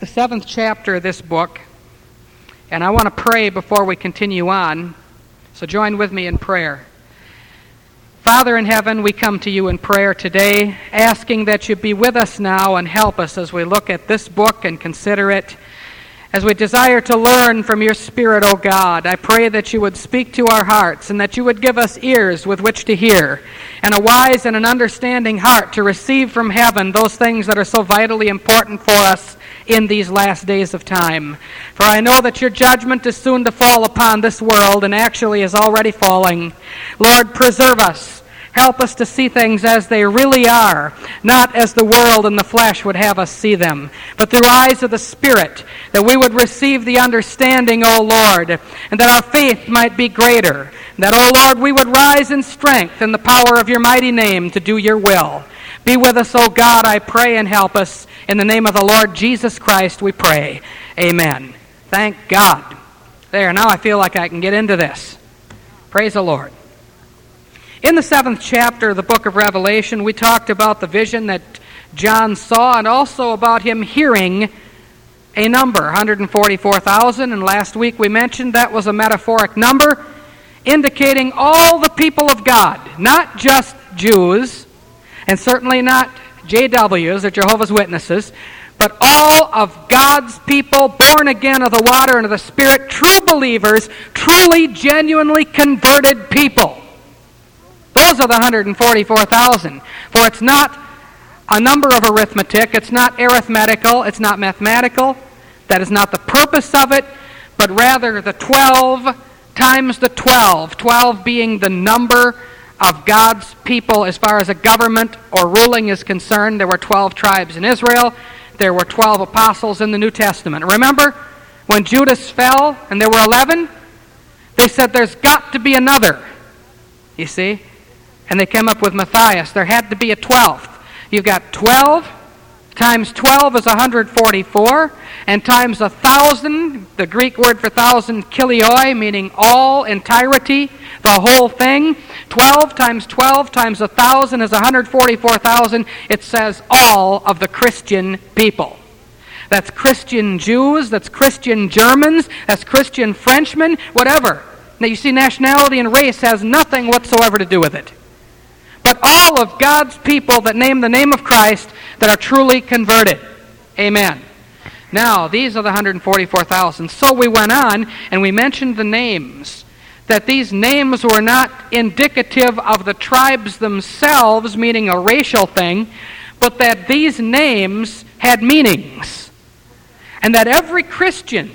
the 7th chapter of this book, and I want to pray before we continue on, so join with me in prayer. Father in heaven, we come to you in prayer today, asking that you be with us now and help us as we look at this book and consider it, as we desire to learn from your Spirit, O God. I pray that you would speak to our hearts and that you would give us ears with which to hear and a wise and an understanding heart to receive from heaven those things that are so vitally important for us in these last days of time. For I know that your judgment is soon to fall upon this world and actually is already falling. Lord, preserve us. Help us to see things as they really are, not as the world and the flesh would have us see them, but through eyes of the Spirit, that we would receive the understanding, O Lord, and that our faith might be greater, and that, O Lord, we would rise in strength in the power of your mighty name to do your will. Be with us, O God, I pray, and help us. In the name of the Lord Jesus Christ we pray. Amen. Thank God. There, now I feel like I can get into this. Praise the Lord. In the 7th chapter of the book of Revelation, we talked about the vision that John saw and also about him hearing a number, 144,000. And last week we mentioned that was a metaphoric number indicating all the people of God, not just Jews, and certainly not JWs or Jehovah's Witnesses, but all of God's people born again of the water and of the Spirit, true believers, truly, genuinely converted people. Those are the 144,000. For it's not a number of arithmetic, it's not arithmetical, it's not mathematical. That is not the purpose of it, but rather the 12 times the 12. 12 being the number of God's people as far as a government or ruling is concerned. There were 12 tribes in Israel. There were 12 apostles in the New Testament. Remember when Judas fell and there were 11? They said there's got to be another. You see? And they came up with Matthias. There had to be a 12th. You've got 12 times 12 is 144, and times 1,000, the Greek word for 1,000, kilioi, meaning all, entirety, the whole thing. 12 times 1,000 is 144,000. It says all of the Christian people. That's Christian Jews, that's Christian Germans, that's Christian Frenchmen, whatever. Now you see, nationality and race has nothing whatsoever to do with it. But all of God's people that name the name of Christ that are truly converted. Amen. Now, these are the 144,000. So we went on and we mentioned the names. That these names were not indicative of the tribes themselves, meaning a racial thing, but that these names had meanings. And that every Christian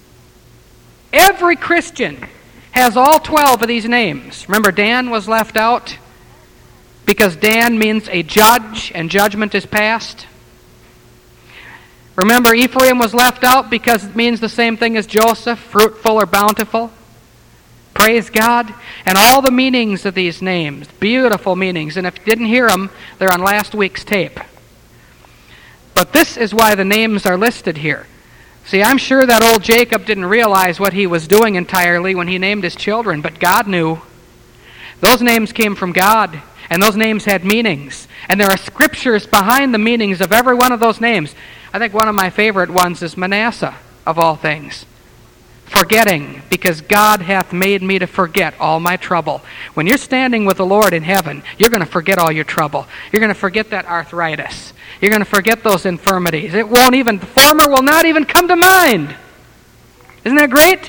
has all 12 of these names. Remember, Dan was left out because Dan means a judge and judgment is passed. Remember, Ephraim was left out because it means the same thing as Joseph, fruitful or bountiful. Praise God. And all the meanings of these names, beautiful meanings. And if you didn't hear them, they're on last week's tape. But this is why the names are listed here. See, I'm sure that old Jacob didn't realize what he was doing entirely when he named his children, but God knew. Those names came from God, and those names had meanings. And there are scriptures behind the meanings of every one of those names. I think one of my favorite ones is Manasseh, of all things. Forgetting, because God hath made me to forget all my trouble. When you're standing with the Lord in heaven, you're going to forget all your trouble. You're going to forget that arthritis. You're going to forget those infirmities. The former will not even come to mind. Isn't that great?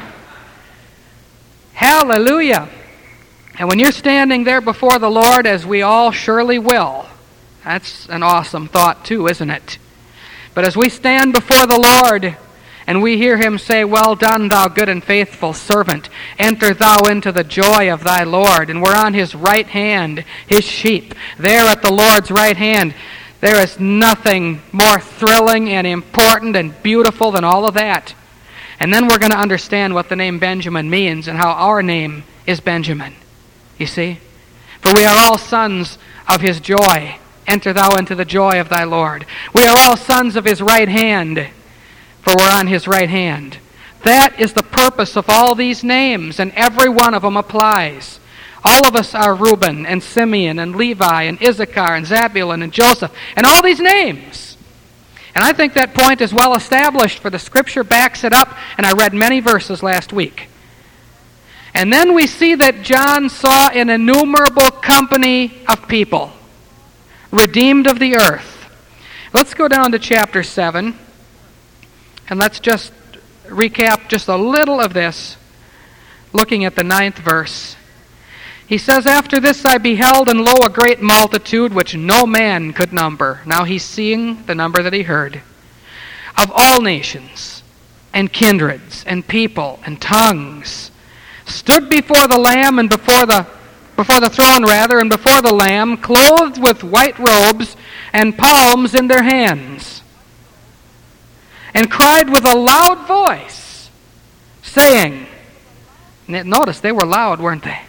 Hallelujah. And when you're standing there before the Lord, as we all surely will, that's an awesome thought too, isn't it? But as we stand before the Lord, and we hear him say, "Well done, thou good and faithful servant. Enter thou into the joy of thy Lord." And we're on his right hand, his sheep. There at the Lord's right hand, there is nothing more thrilling and important and beautiful than all of that. And then we're going to understand what the name Benjamin means and how our name is Benjamin. You see? For we are all sons of his joy. Enter thou into the joy of thy Lord. We are all sons of his right hand, for we're on his right hand. That is the purpose of all these names, and every one of them applies. All of us are Reuben and Simeon and Levi and Issachar and Zabulon and Joseph, and all these names. And I think that point is well established, for the Scripture backs it up, and I read many verses last week. And then we see that John saw an innumerable company of people, redeemed of the earth. Let's go down to chapter 7, and let's just recap just a little of this, looking at the 9th verse. He says, "After this I beheld, and lo, a great multitude, which no man could number." Now he's seeing the number that he heard. "Of all nations, and kindreds, and people, and tongues, stood before the Lamb, and before the throne, and before the Lamb, clothed with white robes, and palms in their hands, and cried with a loud voice, saying," notice they were loud, weren't they?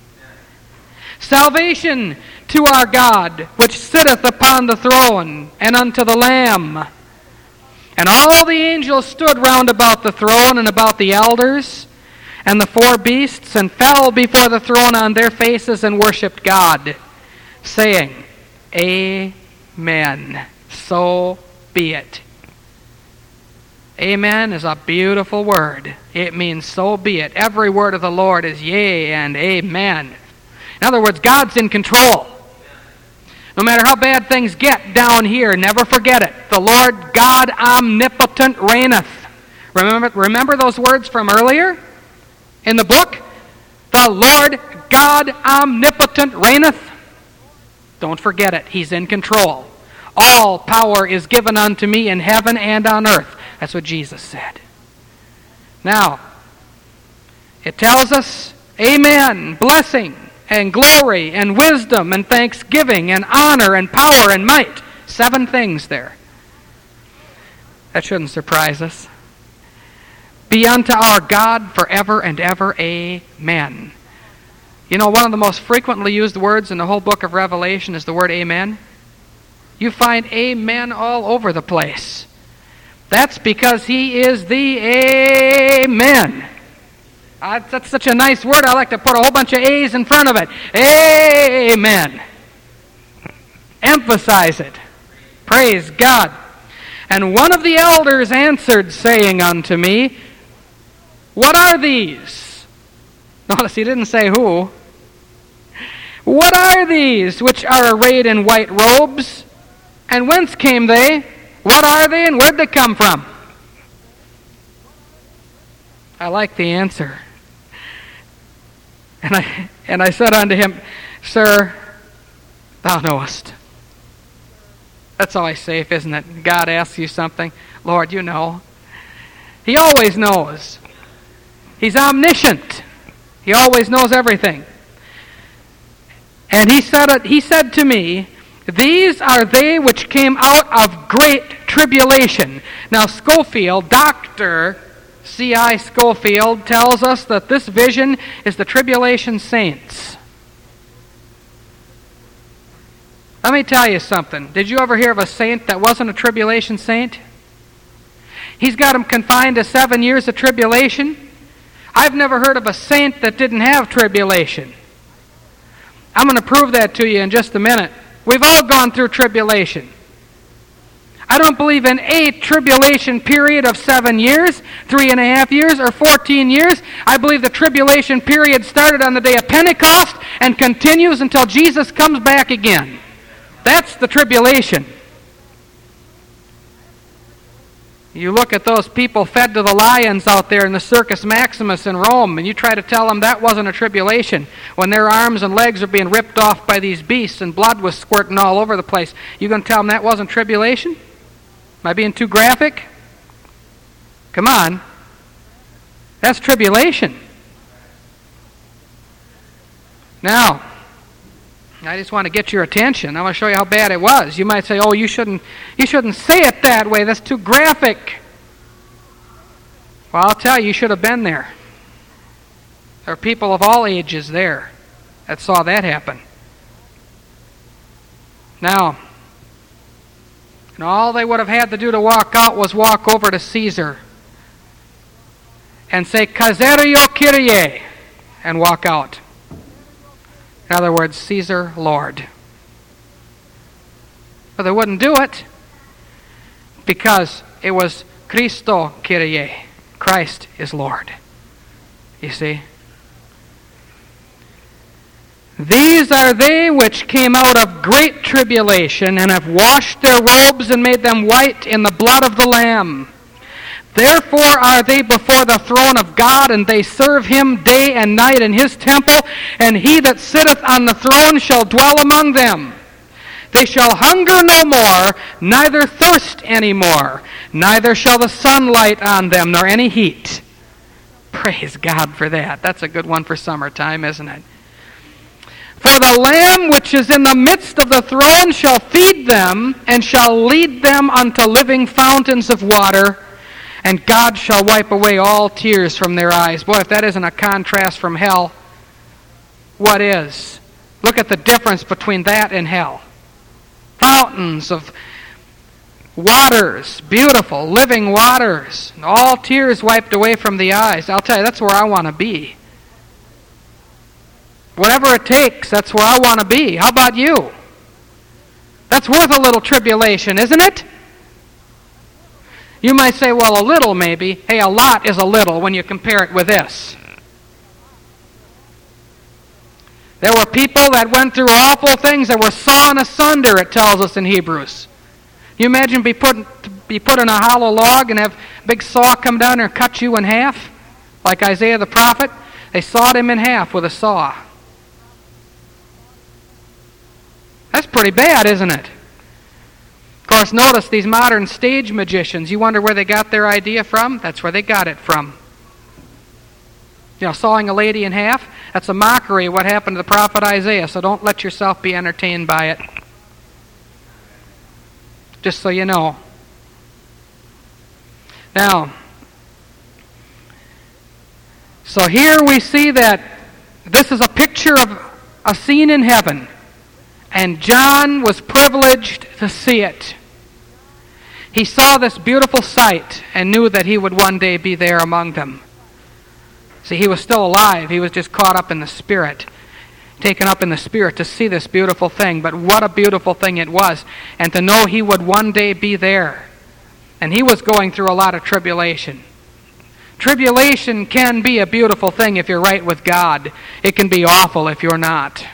"Salvation to our God, which sitteth upon the throne, and unto the Lamb." And all the angels stood round about the throne, and about the elders, and the 4 beasts, and fell before the throne on their faces, and worshipped God, saying, Amen. So be it. Amen is a beautiful word. It means so be it. Every word of the Lord is yea and amen. In other words, God's in control. No matter how bad things get down here, never forget it. The Lord God omnipotent reigneth. Remember those words from earlier in the book? The Lord God omnipotent reigneth. Don't forget it. He's in control. All power is given unto me in heaven and on earth. That's what Jesus said. Now, it tells us, amen, blessing, and glory, and wisdom, and thanksgiving, and honor, and power, and might. 7 things there. That shouldn't surprise us. Be unto our God forever and ever. Amen. You know, one of the most frequently used words in the whole book of Revelation is the word amen. You find amen all over the place. That's because he is the amen. That's such a nice word. I like to put a whole bunch of A's in front of it. Amen. Emphasize it. Praise God. And one of the elders answered, saying unto me, What are these? Notice he didn't say who. What are these which are arrayed in white robes? And whence came they? What are they, and where'd they come from? I like the answer. And I said unto him, Sir, thou knowest. That's always safe, isn't it? God asks you something. Lord, you know. He always knows. He's omniscient. He always knows everything. And he said to me, These are they which came out of great tribulation. Now Scofield, Dr. C.I. Scofield, tells us that this vision is the tribulation saints. Let me tell you something. Did you ever hear of a saint that wasn't a tribulation saint? He's got them confined to 7 years of tribulation. I've never heard of a saint that didn't have tribulation. I'm going to prove that to you in just a minute. We've all gone through tribulation. I don't believe in a tribulation period of 7 years, 3.5 years, or 14 years. I believe the tribulation period started on the day of Pentecost and continues until Jesus comes back again. That's the tribulation. You look at those people fed to the lions out there in the Circus Maximus in Rome, and you try to tell them that wasn't a tribulation, when their arms and legs are being ripped off by these beasts and blood was squirting all over the place. You going to tell them that wasn't tribulation? Am I being too graphic? Come on. That's tribulation. Now, I just want to get your attention. I want to show you how bad it was. You might say, oh, you shouldn't say it that way. That's too graphic. Well, I'll tell you should have been there. There are people of all ages there that saw that happen. Now, and all they would have had to do to walk out was walk over to Caesar and say, Caesario Kyrie, and walk out. In other words, Caesar, Lord. But they wouldn't do it. because it was Christo Kyrie. Christ is Lord. You see? These are they which came out of great tribulation, and have washed their robes and made them white in the blood of the Lamb. Therefore are they before the throne of God, and they serve him day and night in his temple, and he that sitteth on the throne shall dwell among them. They shall hunger no more, neither thirst any more, neither shall the sun light on them, nor any heat. Praise God for that. That's a good one for summertime, isn't it? For the Lamb which is in the midst of the throne shall feed them, and shall lead them unto living fountains of water, and God shall wipe away all tears from their eyes. Boy, if that isn't a contrast from hell, what is? Look at the difference between that and hell. Fountains of waters, beautiful, living waters, and all tears wiped away from the eyes. I'll tell you, that's where I want to be. Whatever it takes, that's where I want to be. How about you? That's worth a little tribulation, isn't it? You might say, well, a little maybe. Hey, a lot is a little when you compare it with this. There were people that went through awful things that were sawn asunder, it tells us in Hebrews. You imagine be put in a hollow log and have a big saw come down and cut you in half, like Isaiah the prophet? They sawed him in half with a saw. That's pretty bad, isn't it? Of course, notice these modern stage magicians. You wonder where they got their idea from? That's where they got it from. You know, sawing a lady in half, that's a mockery of what happened to the prophet Isaiah, so don't let yourself be entertained by it. Just so you know. Now, so here we see that this is a picture of a scene in heaven. And John was privileged to see it. He saw this beautiful sight and knew that he would one day be there among them. See, he was still alive. He was just caught up in the Spirit, taken up in the Spirit to see this beautiful thing. But what a beautiful thing it was. And to know he would one day be there. And he was going through a lot of tribulation. Tribulation can be a beautiful thing if you're right with God. It can be awful if you're not.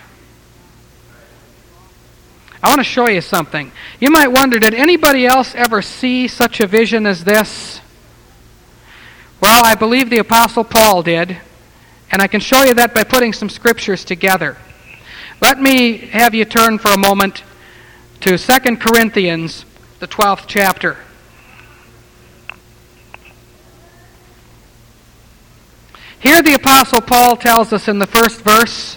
I want to show you something. You might wonder, did anybody else ever see such a vision as this? Well, I believe the Apostle Paul did, and I can show you that by putting some scriptures together. Let me have you turn for a moment to 2 Corinthians, the 12th chapter. Here the Apostle Paul tells us in the first verse,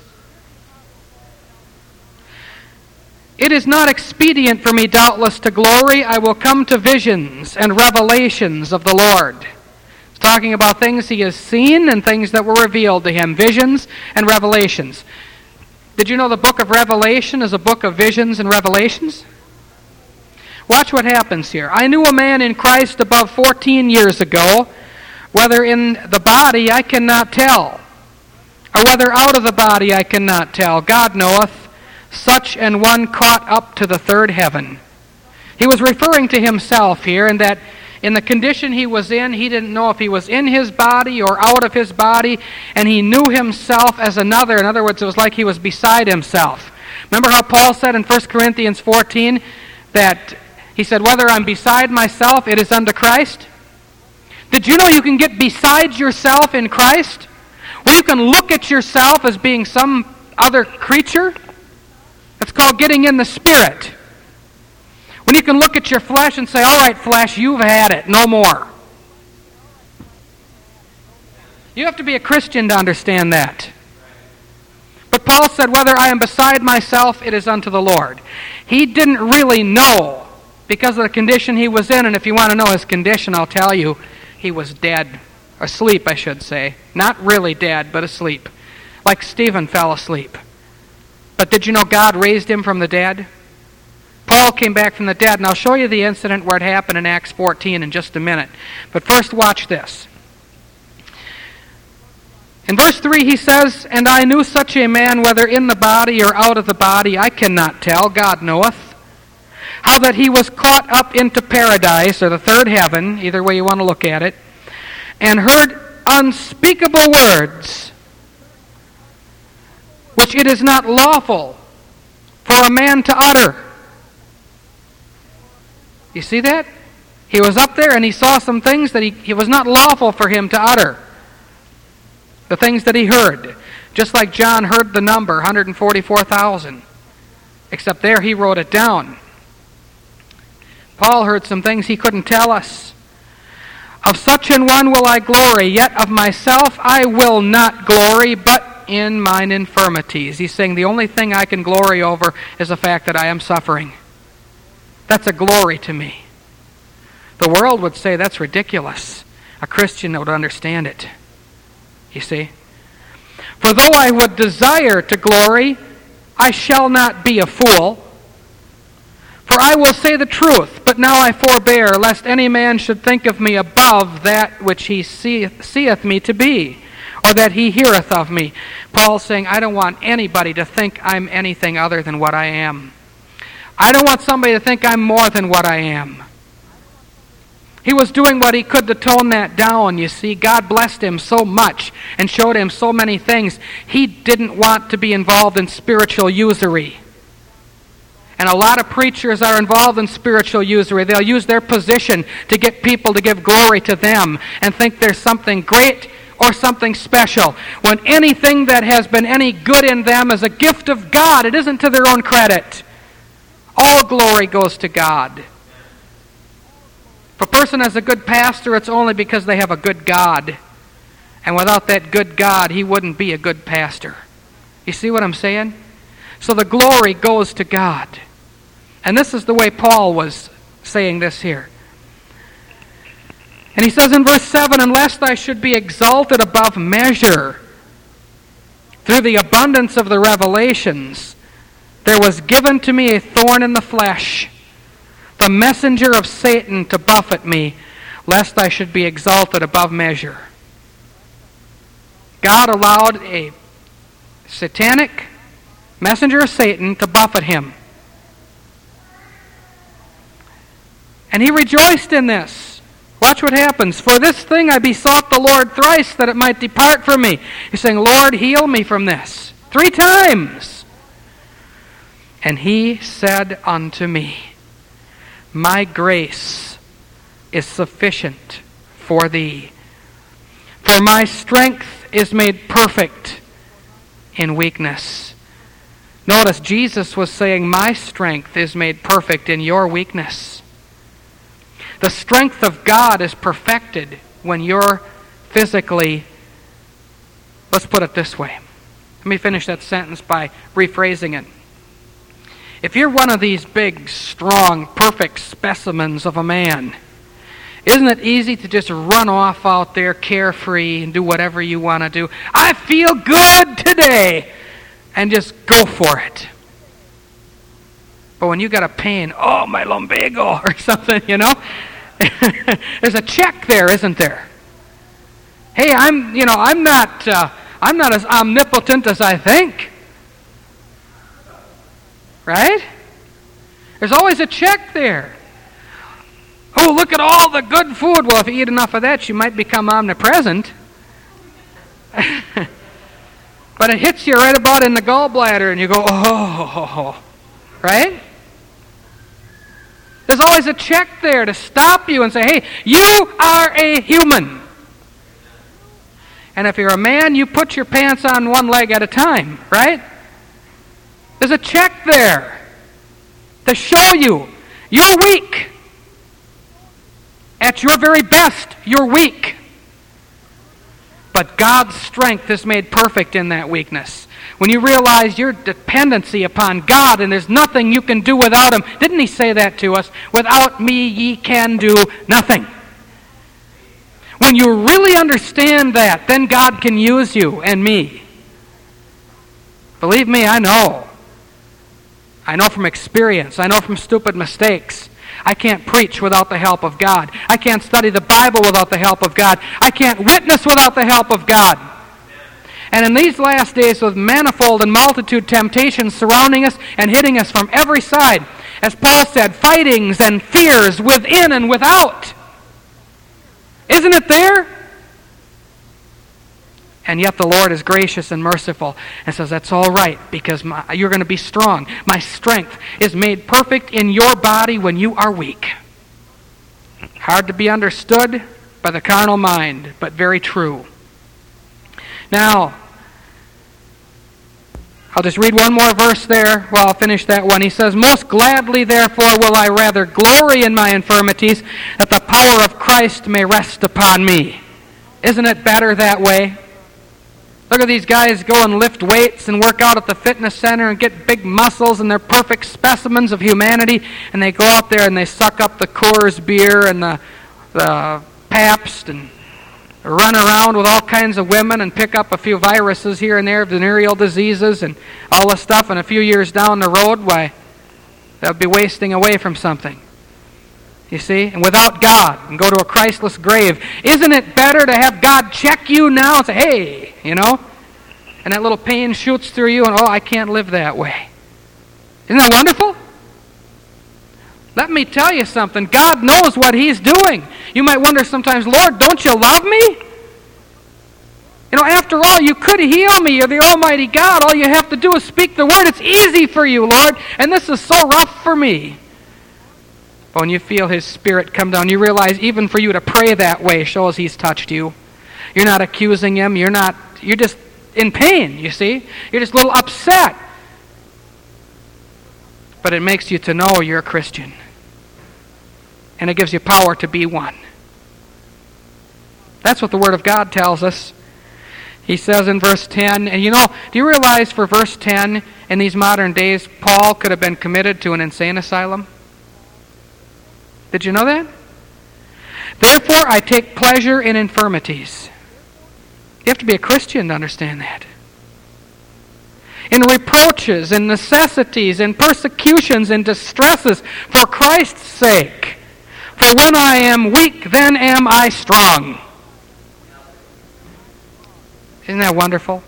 "It is not expedient for me, doubtless, to glory. I will come to visions and revelations of the Lord." He's talking about things he has seen and things that were revealed to him. Visions and revelations. Did you know the book of Revelation is a book of visions and revelations? Watch what happens here. "I knew a man in Christ above 14 years ago, whether in the body I cannot tell, or whether out of the body I cannot tell. God knoweth. Such an one caught up to the third heaven." He was referring to himself here, and that in the condition he was in, he didn't know if he was in his body or out of his body, and he knew himself as another. In other words, it was like he was beside himself. Remember how Paul said in 1 Corinthians 14 that he said, "Whether I'm beside myself, it is unto Christ." Did you know you can get beside yourself in Christ? Where you can look at yourself as being some other creature? That's called getting in the Spirit. When you can look at your flesh and say, "All right, flesh, you've had it, no more." You have to be a Christian to understand that. But Paul said, "Whether I am beside myself, it is unto the Lord." He didn't really know because of the condition he was in, and if you want to know his condition, I'll tell you, he was dead. Asleep, I should say. Not really dead, but asleep. Like Stephen fell asleep. But did you know God raised him from the dead? Paul came back from the dead, and I'll show you the incident where it happened in Acts 14 in just a minute. But first, watch this. In verse 3 he says, "And I knew such a man, whether in the body or out of the body, I cannot tell, God knoweth. how that he was caught up into paradise, or the third heaven, either way you want to look at it, and heard unspeakable words, which it is not lawful for a man to utter. You see that? He was up there and he saw some things that it was not lawful for him to utter. The things that he heard. Just like John heard the number, 144,000. Except there he wrote it down. Paul heard some things he couldn't tell us. Of such an one will I glory, yet of myself I will not glory, but in mine infirmities. He's saying the only thing I can glory over is the fact that I am suffering. That's a glory to me. The world would say that's ridiculous. A Christian would understand it. You see? For though I would desire to glory, I shall not be a fool. For I will say the truth, but now I forbear, lest any man should think of me above that which he seeth me to be, or that he heareth of me. Paul's saying, I don't want anybody to think I'm anything other than what I am. I don't want somebody to think I'm more than what I am. He was doing what he could to tone that down, you see. God blessed him so much and showed him so many things. He didn't want to be involved in spiritual usury. And a lot of preachers are involved in spiritual usury. They'll use their position to get people to give glory to them and think there's something great or something special, when anything that has been any good in them is a gift of God. It isn't to their own credit. All glory goes to God. If a person has a good pastor, it's only because they have a good God. And without that good God, he wouldn't be a good pastor. You see what I'm saying? So the glory goes to God. And this is the way Paul was saying this here. And he says in verse 7, "Unless I should be exalted above measure through the abundance of the revelations, there was given to me a thorn in the flesh, the messenger of Satan to buffet me, lest I should be exalted above measure." God allowed a satanic messenger of Satan to buffet him. And he rejoiced in this. Watch what happens. "For this thing I besought the Lord thrice, that it might depart from me." He's saying, "Lord, heal me from this." 3 times. "And he said unto me, My grace is sufficient for thee, for my strength is made perfect in weakness." Notice Jesus was saying, my strength is made perfect in your weakness. The strength of God is perfected when you're physically, let's put it this way. Let me finish that sentence by rephrasing it. If you're one of these big, strong, perfect specimens of a man, isn't it easy to just run off out there carefree and do whatever you want to do? I feel good today, and just go for it. But when you got a pain, oh, my lumbago or something, you know, there's a check there, isn't there? Hey, I'm not as omnipotent as I think. Right? There's always a check there. Oh, look at all the good food. Well, if you eat enough of that, you might become omnipresent. But it hits you right about in the gallbladder, and you go, oh, right? There's always a check there to stop you and say, hey, you are a human. And if you're a man, you put your pants on one leg at a time, right? There's a check there to show you you're weak. At your very best, you're weak. But God's strength is made perfect in that weakness. When you realize your dependency upon God and there's nothing you can do without Him. Didn't He say that to us? Without me ye can do nothing. When you really understand that, then God can use you and me. Believe me, I know. I know from experience. I know from stupid mistakes. I can't preach without the help of God. I can't study the Bible without the help of God. I can't witness without the help of God. And in these last days, with manifold and multitude temptations surrounding us and hitting us from every side, as Paul said, fightings and fears within and without. Isn't it there? And yet the Lord is gracious and merciful and says, that's all right, because you're going to be strong. My strength is made perfect in your body when you are weak. Hard to be understood by the carnal mind, but very true. Now, I'll just read one more verse there. Well, I'll finish that one. He says, most gladly, therefore, will I rather glory in my infirmities, that the power of Christ may rest upon me. Isn't it better that way? Look at these guys go and lift weights and work out at the fitness center and get big muscles, and they're perfect specimens of humanity, and they go out there and they suck up the Coors beer and the Pabst and run around with all kinds of women and pick up a few viruses here and there, venereal diseases and all this stuff, and a few years down the road, why, they'll be wasting away from something. You see? And without God, and go to a Christless grave. Isn't it better to have God check you now and say, hey, you know? And that little pain shoots through you and, oh, I can't live that way. Isn't that wonderful? Let me tell you something. God knows what He's doing. You might wonder sometimes, Lord, don't you love me? You know, after all, you could heal me. You're the Almighty God. All you have to do is speak the word. It's easy for you, Lord, and this is so rough for me. But when you feel His Spirit come down, you realize even for you to pray that way shows He's touched you. You're not accusing Him. You're just in pain, you see. You're just a little upset. But it makes you to know you're a Christian. And it gives you power to be one. That's what the Word of God tells us. He says in verse 10, and you know, do you realize for verse 10, in these modern days, Paul could have been committed to an insane asylum? Did you know that? Therefore, I take pleasure in infirmities. You have to be a Christian to understand that. In reproaches, in necessities, in persecutions, in distresses, for Christ's sake. For when I am weak, then am I strong. Isn't that wonderful?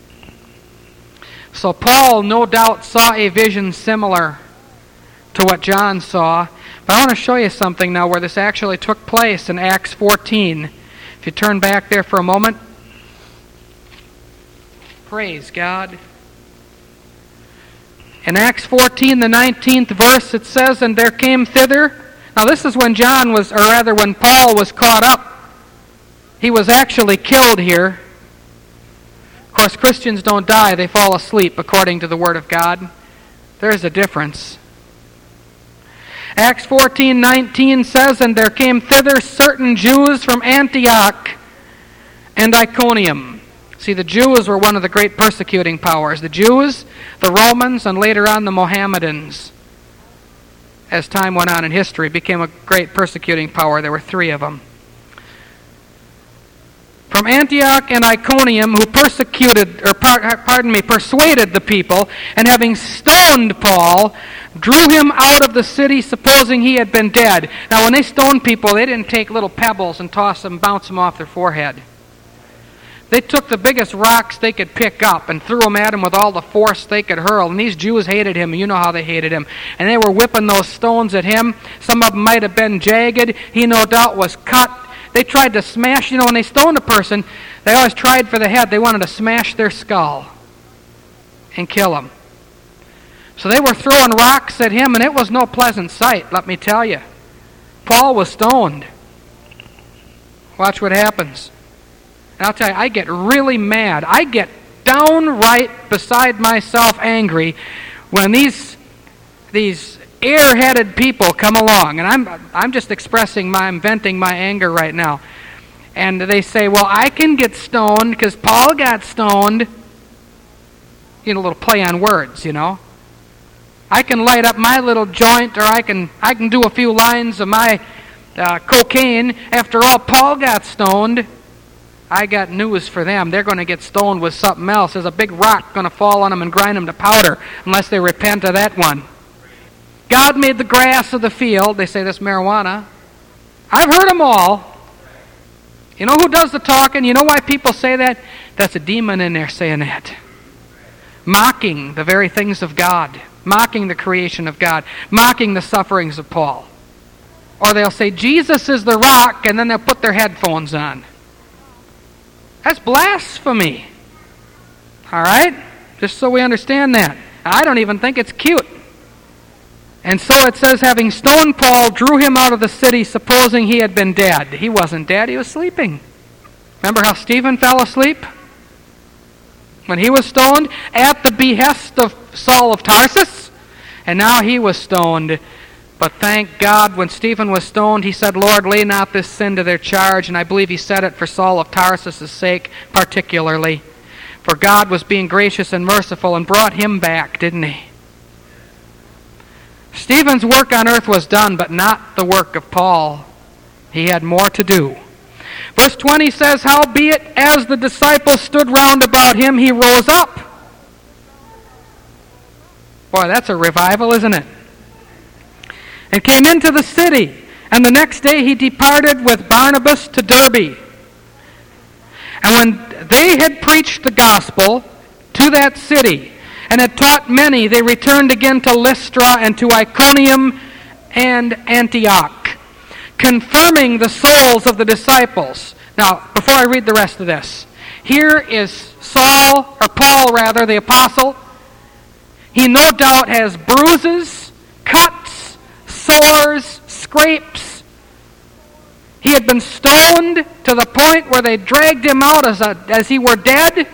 So Paul no doubt saw a vision similar to what John saw. But I want to show you something now where this actually took place in Acts 14. If you turn back there for a moment. Praise God. In Acts 14, the 19th verse, it says, and there came thither. Now this is when when Paul was caught up. He was actually killed here. Of course, Christians don't die, they fall asleep according to the Word of God. There's a difference. Acts 14:19 says, and there came thither certain Jews from Antioch and Iconium. See, the Jews were one of the great persecuting powers. The Jews, the Romans, and later on the Mohammedans. As time went on in history, became a great persecuting power. There were three of them. From Antioch and Iconium, who persuaded the people, and having stoned Paul, drew him out of the city, supposing he had been dead. Now, when they stoned people, they didn't take little pebbles and toss them, bounce them off their forehead. They took the biggest rocks they could pick up and threw them at him with all the force they could hurl. And these Jews hated him, and you know how they hated him. And they were whipping those stones at him. Some of them might have been jagged. He no doubt was cut. They tried to smash, when they stoned a person, they always tried for the head. They wanted to smash their skull and kill him. So they were throwing rocks at him, and it was no pleasant sight, let me tell you. Paul was stoned. Watch what happens. And I'll tell you, I get really mad. I get downright beside myself angry when these airheaded people come along, and I'm just I'm venting my anger right now. And they say, well, I can get stoned because Paul got stoned. A little play on words, I can light up my little joint, or I can do a few lines of my cocaine. After all, Paul got stoned. I got news for them. They're going to get stoned with something else. There's a big rock going to fall on them and grind them to powder unless they repent of that one. God made the grass of the field. They say that's marijuana. I've heard them all. You know who does the talking? You know why people say that? That's a demon in there saying that. Mocking the very things of God. mocking the creation of God, mocking the sufferings of Paul. Or they'll say, Jesus is the rock, and then they'll put their headphones on. That's blasphemy. All right? Just so we understand that. I don't even think it's cute. And so it says, having stoned Paul, drew him out of the city, supposing he had been dead. He wasn't dead, he was sleeping. Remember how Stephen fell asleep? When he was stoned at the behest of Saul of Tarsus? And now he was stoned. But thank God, when Stephen was stoned, he said, Lord, lay not this sin to their charge. And I believe he said it for Saul of Tarsus' sake particularly. For God was being gracious and merciful and brought him back, didn't he? Stephen's work on earth was done, but not the work of Paul. He had more to do. Verse 20 says, howbeit as the disciples stood round about him, he rose up. Boy, that's a revival, isn't it? And came into the city, and the next day he departed with Barnabas to Derbe. And when they had preached the gospel to that city, and had taught many, they returned again to Lystra and to Iconium and Antioch, confirming the souls of the disciples. Now, before I read the rest of this, here is Paul, the apostle. He no doubt has bruises, cuts, sores, scrapes. He had been stoned to the point where they dragged him out as he were dead.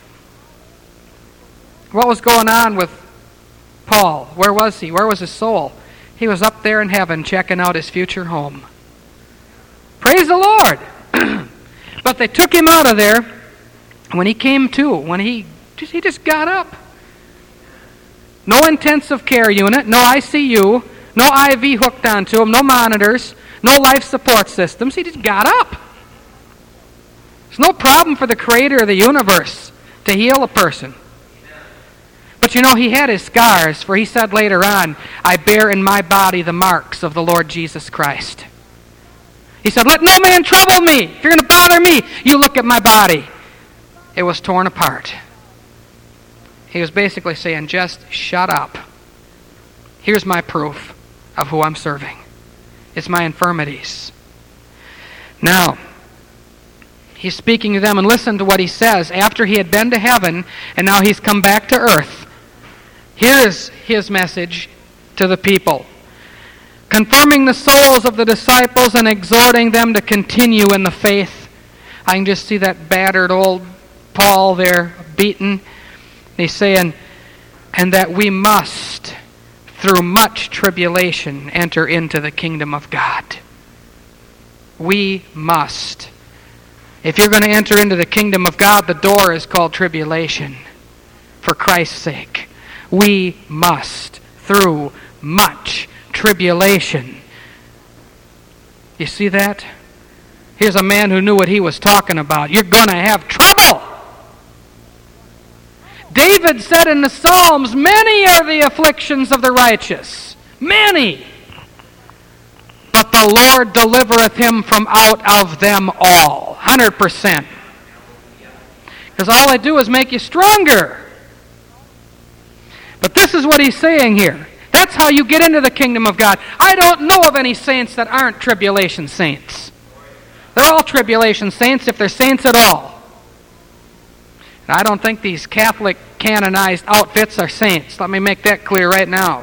What was going on with Paul? Where was he? Where was his soul? He was up there in heaven checking out his future home. Praise the Lord! But they took him out of there when he came to, when he just got up. No intensive care unit, no ICU, no IV hooked onto him, no monitors, no life support systems. He just got up. There's no problem for the creator of the universe to heal a person. But you know, he had his scars, for he said later on, I bear in my body the marks of the Lord Jesus Christ. He said, let no man trouble me. If you're going to bother me, you look at my body. It was torn apart. He was basically saying, just shut up. Here's my proof of who I'm serving. It's my infirmities. Now, he's speaking to them, and listen to what he says after he had been to heaven, and now he's come back to earth. Here's his message to the people. Confirming the souls of the disciples and exhorting them to continue in the faith. I can just see that battered old Paul there, beaten. He's saying, and that we must, through much tribulation, enter into the kingdom of God. We must. If you're going to enter into the kingdom of God, the door is called tribulation. For Christ's sake. We must, through much tribulation. You see that? Here's a man who knew what he was talking about. You're going to have trouble. David said in the Psalms, many are the afflictions of the righteous. Many. But the Lord delivereth him from out of them all. 100%. Because all they do is make you stronger. But this is what he's saying here. That's how you get into the kingdom of God. I don't know of any saints that aren't tribulation saints. They're all tribulation saints if they're saints at all. And I don't think these Catholic canonized outfits are saints. Let me make that clear right now.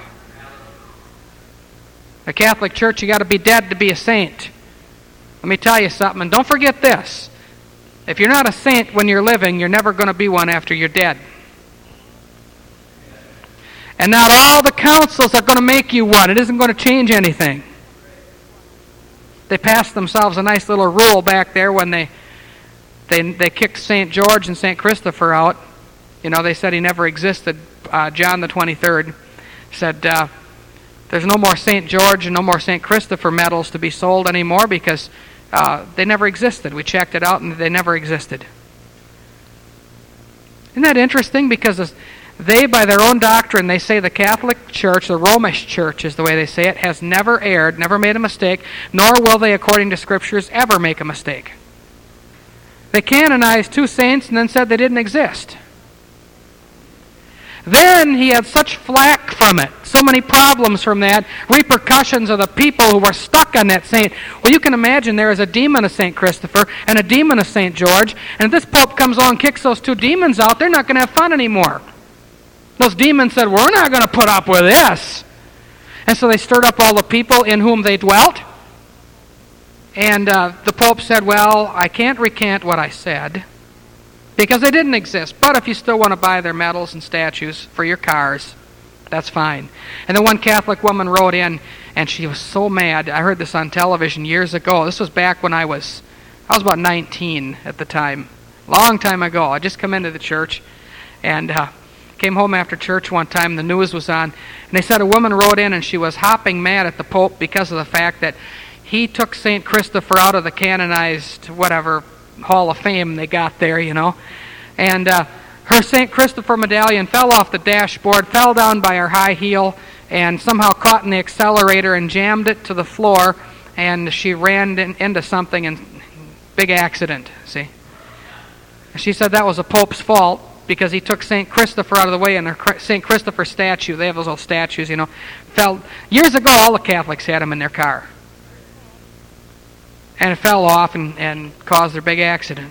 The Catholic Church, you got to be dead to be a saint. Let me tell you something, and don't forget this. If you're not a saint when you're living, you're never going to be one after you're dead. And not all the councils are going to make you one. It isn't going to change anything. They passed themselves a nice little rule back there when they kicked St. George and St. Christopher out. You know, they said he never existed. John the 23rd said, there's no more St. George and no more St. Christopher medals to be sold anymore because they never existed. We checked it out and they never existed. Isn't that interesting? Because they, by their own doctrine, they say the Catholic Church, the Romish Church is the way they say it, has never erred, never made a mistake, nor will they, according to Scriptures, ever make a mistake. They canonized two saints and then said they didn't exist. Then he had such flack from it, so many problems from that, repercussions of the people who were stuck on that saint. Well, you can imagine there is a demon of St. Christopher and a demon of St. George, and if this pope comes along and kicks those two demons out, they're not going to have fun anymore. Those demons said, we're not going to put up with this. And so they stirred up all the people in whom they dwelt. And the pope said, well, I can't recant what I said, because they didn't exist. But if you still want to buy their medals and statues for your cars, that's fine. And then one Catholic woman wrote in, and she was so mad. I heard this on television years ago. This was back when I was about 19 at the time. Long time ago. I just come into the church and came home after church one time. The news was on. And they said a woman wrote in and she was hopping mad at the Pope because of the fact that he took St. Christopher out of the canonized whatever Hall of Fame they got there, you know. And her St. Christopher medallion fell off the dashboard, fell down by her high heel, and somehow caught in the accelerator and jammed it to the floor, and she ran into something and big accident, see. She said that was the Pope's fault because he took St. Christopher out of the way, and her St. Christopher statue, they have those little statues, you know, fell. Years ago, all the Catholics had them in their car. And it fell off and caused their big accident.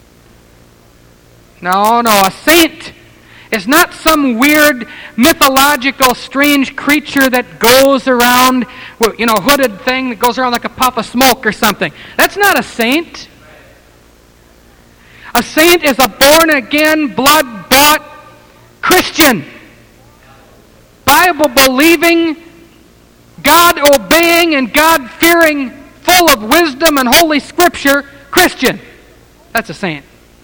No, a saint is not some weird, mythological, strange creature that goes around, you know, hooded thing that goes around like a puff of smoke or something. That's not a saint. A saint is a born-again, blood-bought Christian. Bible-believing, God-obeying, and God-fearing, full of wisdom and Holy Scripture Christian. That's a saint.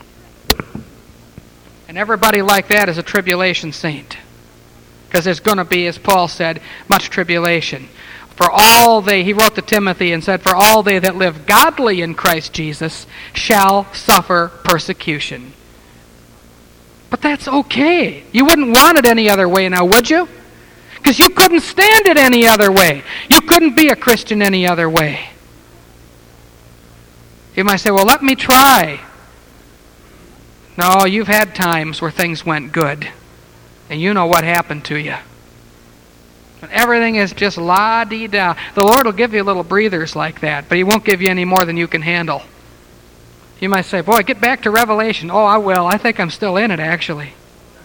And everybody like that is a tribulation saint. Because there's going to be, as Paul said, much tribulation. For all he wrote to Timothy and said, for all they that live godly in Christ Jesus shall suffer persecution. But that's okay. You wouldn't want it any other way now, would you? Because you couldn't stand it any other way. You couldn't be a Christian any other way. You might say, well, let me try. No, you've had times where things went good. And you know what happened to you. When everything is just la-dee-da. The Lord will give you little breathers like that, but He won't give you any more than you can handle. You might say, boy, get back to Revelation. Oh, I will. I think I'm still in it, actually.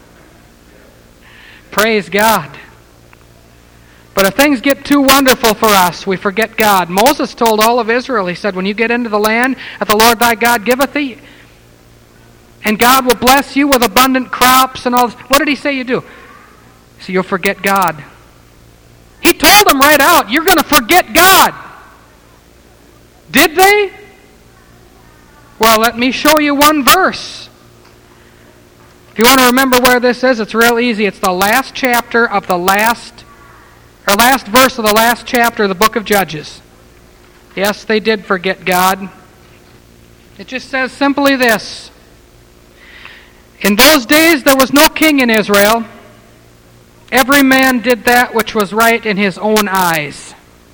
Praise God. But if things get too wonderful for us, we forget God. Moses told all of Israel, he said, when you get into the land that the Lord thy God giveth thee, and God will bless you with abundant crops and all this. What did he say you do? So you'll forget God. He told them right out, you're going to forget God. Did they? Well, let me show you one verse. If you want to remember where this is, it's real easy. It's the last chapter of the last verse of the last chapter of the book of Judges. Yes, they did forget God. It just says simply this. In those days there was no king in Israel. Every man did that which was right in his own eyes.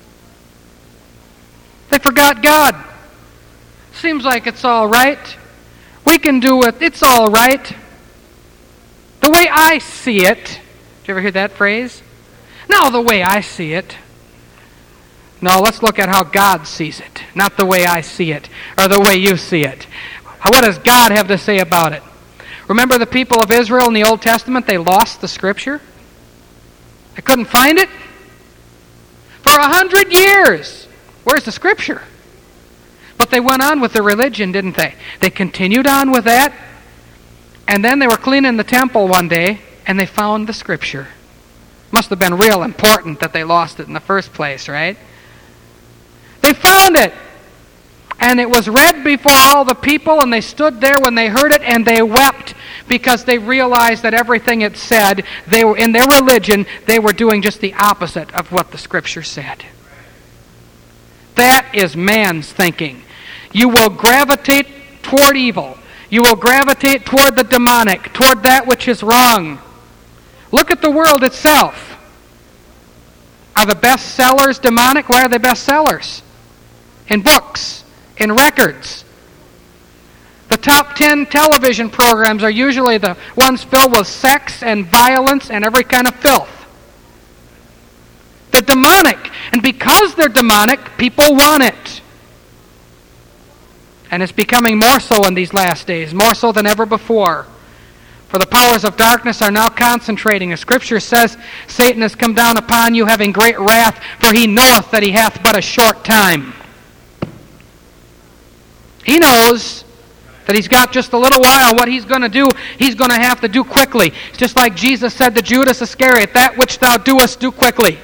They forgot God. Seems like it's all right. We can do it. It's all right. The way I see it. Did you ever hear that phrase? No, the way I see it. No, let's look at how God sees it, not the way I see it, or the way you see it. What does God have to say about it? Remember the people of Israel in the Old Testament? They lost the Scripture. They couldn't find it. For 100 years. Where's the Scripture? But they went on with their religion, didn't they? They continued on with that. And then they were cleaning the temple one day, and they found the Scripture. Must have been real important that they lost it in the first place, right? They found it. And it was read before all the people, and they stood there when they heard it, and they wept because they realized that everything it said, they were in their religion, they were doing just the opposite of what the Scripture said. That is man's thinking. You will gravitate toward evil. You will gravitate toward the demonic, toward that which is wrong. Look at the world itself. Are the best sellers demonic? Why are they best sellers? In books, in records. The top 10 television programs are usually the ones filled with sex and violence and every kind of filth. They're demonic. And because they're demonic, people want it. And it's becoming more so in these last days, more so than ever before. For the powers of darkness are now concentrating. As Scripture says, Satan has come down upon you having great wrath, for he knoweth that he hath but a short time. He knows that he's got just a little while. What he's going to do, he's going to have to do quickly. It's just like Jesus said to Judas Iscariot, that which thou doest, do quickly.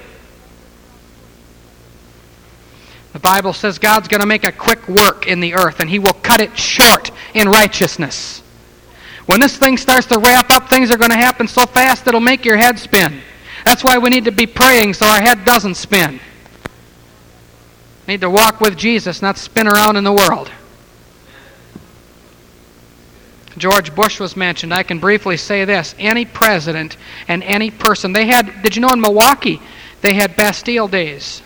The Bible says God's going to make a quick work in the earth, and he will cut it short in righteousness. When this thing starts to wrap up, things are going to happen so fast it'll make your head spin. That's why we need to be praying so our head doesn't spin. We need to walk with Jesus, not spin around in the world. George Bush was mentioned. I can briefly say this. Any president and any person, did you know in Milwaukee, they had Bastille Days.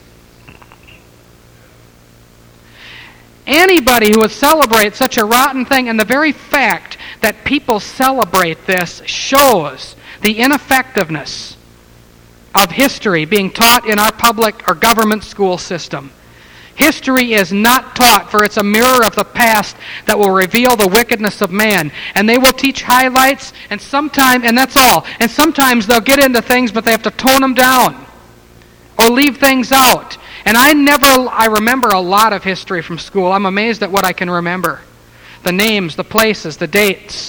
Anybody who would celebrate such a rotten thing, and the very fact that people celebrate this shows the ineffectiveness of history being taught in our public or government school system. History is not taught, for it's a mirror of the past that will reveal the wickedness of man. And they will teach highlights, and that's all. And sometimes they'll get into things, but they have to tone them down or leave things out. And I remember a lot of history from school. I'm amazed at what I can remember. The names, the places, the dates.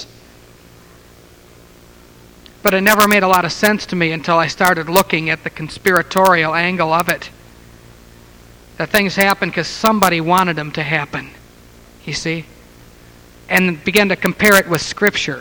But it never made a lot of sense to me until I started looking at the conspiratorial angle of it. That things happened because somebody wanted them to happen. You see? And began to compare it with Scripture.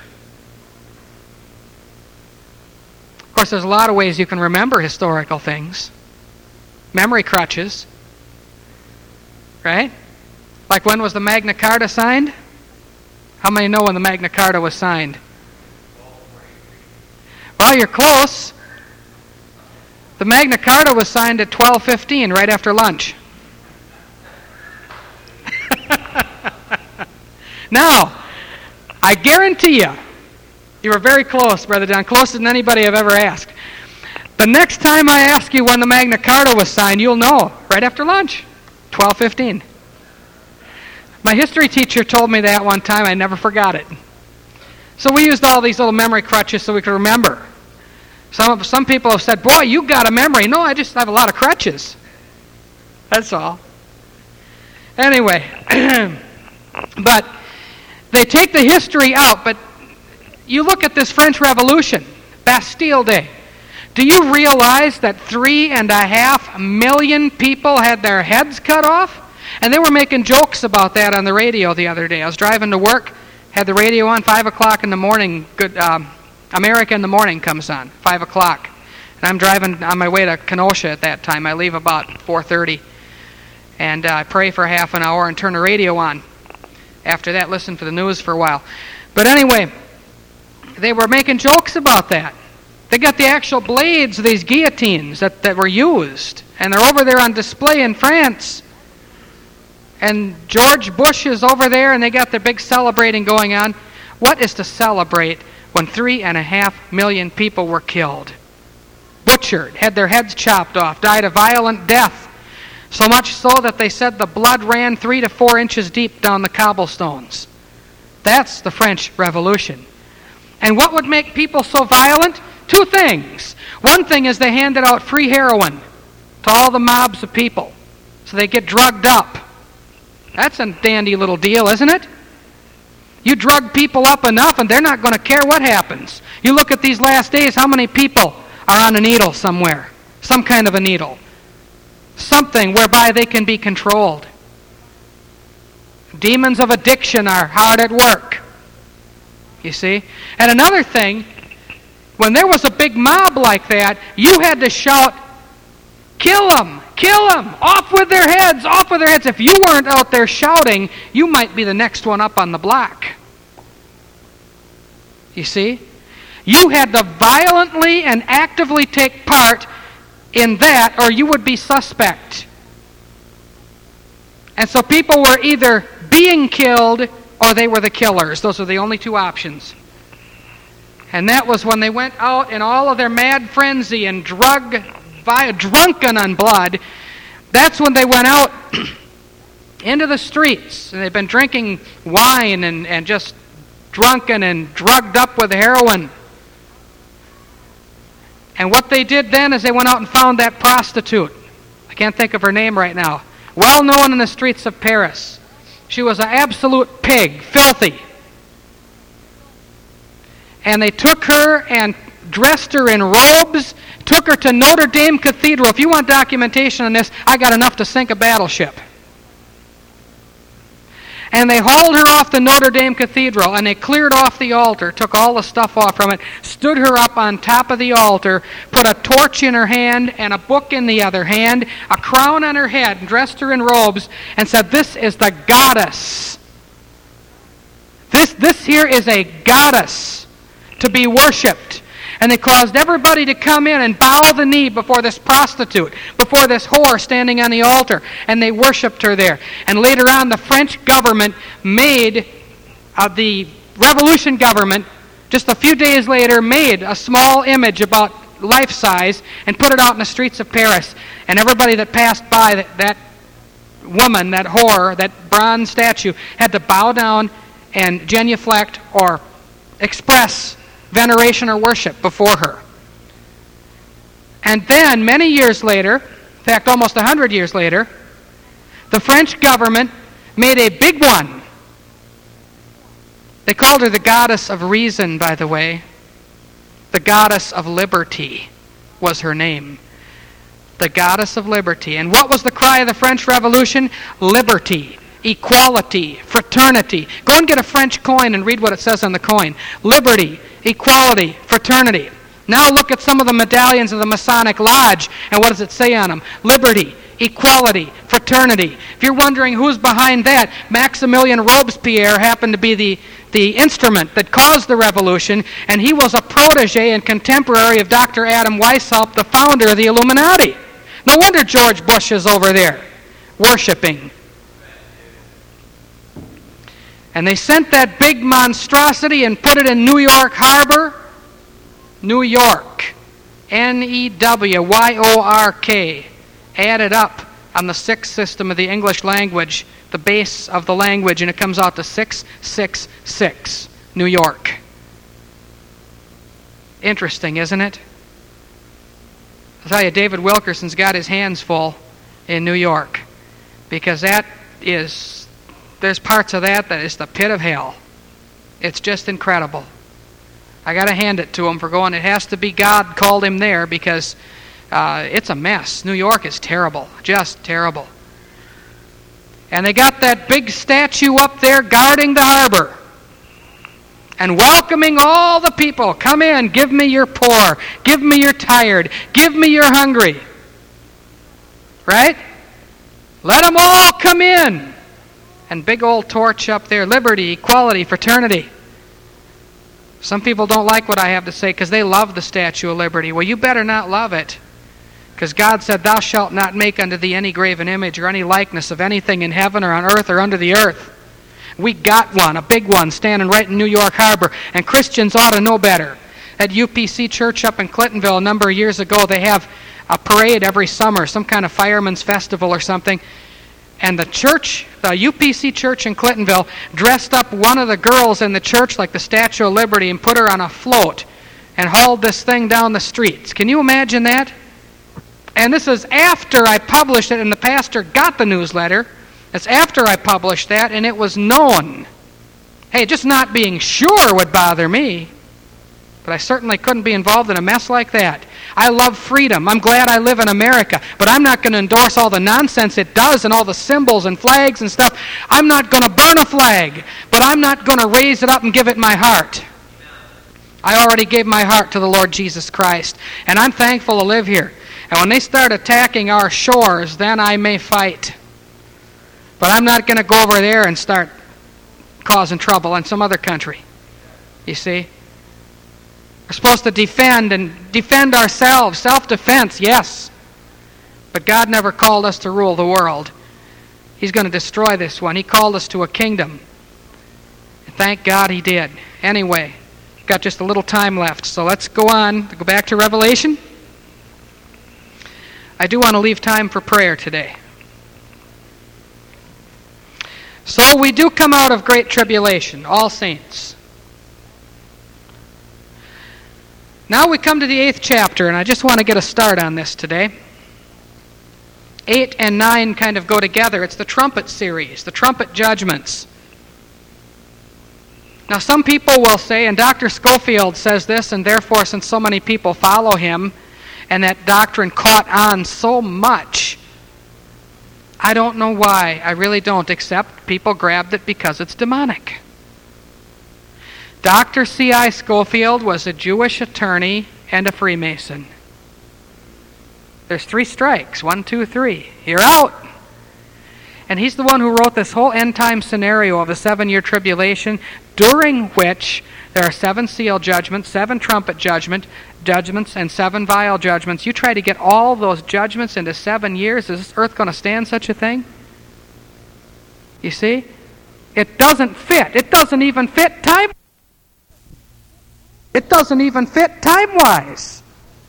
Of course, there's a lot of ways you can remember historical things. Memory crutches. Right? Like when was the Magna Carta signed? How many know when the Magna Carta was signed? Well, you're close. The Magna Carta was signed at 12:15, right after lunch. Now, I guarantee you were very close, Brother Don, closer than anybody I've ever asked. The next time I ask you when the Magna Carta was signed, you'll know, right after lunch, 12:15. My history teacher told me that one time. I never forgot it. So we used all these little memory crutches so we could remember. Some people have said, boy, you got a memory. No, I just have a lot of crutches. That's all. Anyway, but they take the history out, but you look at this French Revolution, Bastille Day. Do you realize that 3.5 million people had their heads cut off? And they were making jokes about that on the radio the other day. I was driving to work, had the radio on, 5 o'clock in the morning. America in the Morning comes on, 5 o'clock. And I'm driving on my way to Kenosha at that time. I leave about 4:30. And I pray for half an hour and turn the radio on. After that, listen for the news for a while. But anyway, they were making jokes about that. They got the actual blades of these guillotines that were used. And they're over there on display in France. And George Bush is over there, and they got their big celebrating going on. What is to celebrate when 3.5 million people were killed? Butchered, had their heads chopped off, died a violent death. So much so that they said the blood ran 3 to 4 inches deep down the cobblestones. That's the French Revolution. And what would make people so violent? 2 things. One thing is they handed out free heroin to all the mobs of people. So they get drugged up. That's a dandy little deal, isn't it? You drug people up enough and they're not going to care what happens. You look at these last days, how many people are on a needle somewhere? Some kind of a needle. Something whereby they can be controlled. Demons of addiction are hard at work. You see? And another thing, when there was a big mob like that, you had to shout, kill them! Kill them! Off with their heads! Off with their heads! If you weren't out there shouting, you might be the next one up on the block. You see? You had to violently and actively take part in that, or you would be suspect. And so people were either being killed or they were the killers. Those were the only two options. And that was when they went out in all of their mad frenzy and drunken on blood. That's when they went out into the streets. And they've been drinking wine and just drunken and drugged up with heroin. And what they did then is they went out and found that prostitute. I can't think of her name right now. Well known in the streets of Paris. She was an absolute pig, filthy. And they took her and dressed her in robes, took her to Notre Dame Cathedral. If you want documentation on this, I got enough to sink a battleship. And they hauled her off the Notre Dame Cathedral, and they cleared off the altar, took all the stuff off from it, stood her up on top of the altar, put a torch in her hand and a book in the other hand, a crown on her head, and dressed her in robes, and said, "This is the goddess. This here is a goddess to be worshipped." And they caused everybody to come in and bow the knee before this prostitute, before this whore standing on the altar. And they worshipped her there. And later on, the French government made, the revolution government, just a few days later, made a small image about life-size and put it out in the streets of Paris. And everybody that passed by that woman, that whore, that bronze statue, had to bow down and genuflect or express veneration or worship before her. And then, many years later, in fact, almost 100 years later, the French government made a big one. They called her the goddess of reason, by the way. The goddess of liberty was her name. The goddess of liberty. And what was the cry of the French Revolution? Liberty, equality, fraternity. Go and get a French coin and read what it says on the coin. Liberty, equality, fraternity. Now look at some of the medallions of the Masonic Lodge, and what does it say on them? Liberty, equality, fraternity. If you're wondering who's behind that, Maximilien Robespierre happened to be the instrument that caused the revolution, and he was a protege and contemporary of Dr. Adam Weishaupt, the founder of the Illuminati. No wonder George Bush is over there worshiping. And they sent that big monstrosity and put it in New York Harbor. New York. N-E-W-Y-O-R-K. Added up on the 6 system of the English language, the base of the language, and it comes out to 666. New York. Interesting, isn't it? I'll tell you, David Wilkerson's got his hands full in New York. Because there's parts of that is the pit of hell. It's just incredible. I got to hand it to him for going. It has to be God called him there, because it's a mess. New York is terrible, just terrible. And they got that big statue up there guarding the harbor and welcoming all the people. Come in, give me your poor, give me your tired, give me your hungry. Right? Let them all come in. And big old torch up there, liberty, equality, fraternity. Some people don't like what I have to say because they love the Statue of Liberty. Well, you better not love it. Because God said, "Thou shalt not make unto thee any graven image or any likeness of anything in heaven or on earth or under the earth." We got one, a big one, standing right in New York Harbor. And Christians ought to know better. At UPC Church up in Clintonville a number of years ago, they have a parade every summer, some kind of fireman's festival or something. And the church, the UPC church in Clintonville, dressed up one of the girls in the church like the Statue of Liberty and put her on a float and hauled this thing down the streets. Can you imagine that? And this is after I published it and the pastor got the newsletter. It's after I published that and it was known. Hey, just not being sure would bother me. But I certainly couldn't be involved in a mess like that. I love freedom. I'm glad I live in America. But I'm not going to endorse all the nonsense it does and all the symbols and flags and stuff. I'm not going to burn a flag. But I'm not going to raise it up and give it my heart. I already gave my heart to the Lord Jesus Christ. And I'm thankful to live here. And when they start attacking our shores, then I may fight. But I'm not going to go over there and start causing trouble in some other country. You see? We're supposed to defend ourselves. Self-defense, yes. But God never called us to rule the world. He's going to destroy this one. He called us to a kingdom. Thank God he did. Anyway, got just a little time left, so let's go on. Go back to Revelation. I do want to leave time for prayer today. So we do come out of great tribulation, all saints. Now we come to the 8th chapter, and I just want to get a start on this today. 8 and 9 kind of go together. It's the trumpet series, the trumpet judgments. Now some people will say, and Dr. Scofield says this, and therefore since so many people follow him, and that doctrine caught on so much, I don't know why. I really don't, except people grabbed it because it's demonic. Dr. C.I. Scofield was a Jewish attorney and a Freemason. There's 3 strikes. 1, 2, 3. You're out. And he's the one who wrote this whole end-time scenario of a 7-year tribulation, during which there are 7 seal judgments, 7 trumpet judgments, and 7 vial judgments. You try to get all those judgments into 7 years. Is this earth going to stand such a thing? You see? It doesn't fit. It doesn't even fit time. It doesn't even fit time-wise.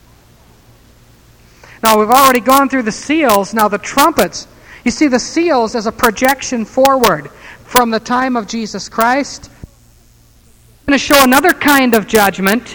Now, we've already gone through the seals. Now, the trumpets. You see, the seals as a projection forward from the time of Jesus Christ. I'm going to show another kind of judgment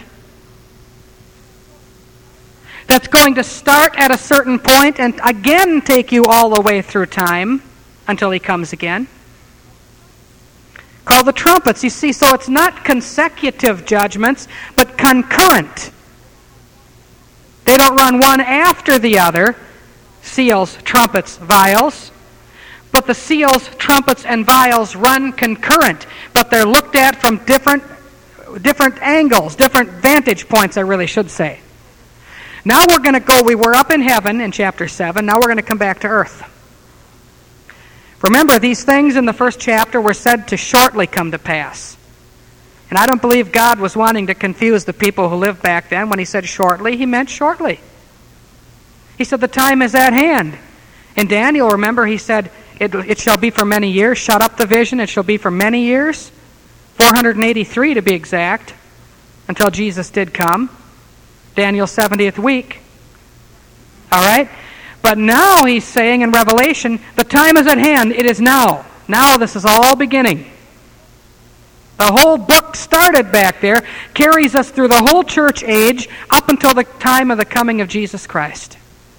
that's going to start at a certain point and again take you all the way through time until he comes again. Called the trumpets. You see, so it's not consecutive judgments, but concurrent. They don't run one after the other. Seals, trumpets, vials. But the seals, trumpets, and vials run concurrent. But they're looked at from different angles, different vantage points, I really should say. Now we're going to go, we were up in heaven in chapter 7. Now we're going to come back to earth. Remember, these things in the first chapter were said to shortly come to pass. And I don't believe God was wanting to confuse the people who lived back then. When he said shortly, he meant shortly. He said the time is at hand. In Daniel, remember, he said, it shall be for many years. Shut up the vision, it shall be for many years. 483 to be exact, until Jesus did come. Daniel's 70th week. All right? But now he's saying in Revelation, the time is at hand. It is now. Now this is all beginning. The whole book started back there, carries us through the whole church age up until the time of the coming of Jesus Christ.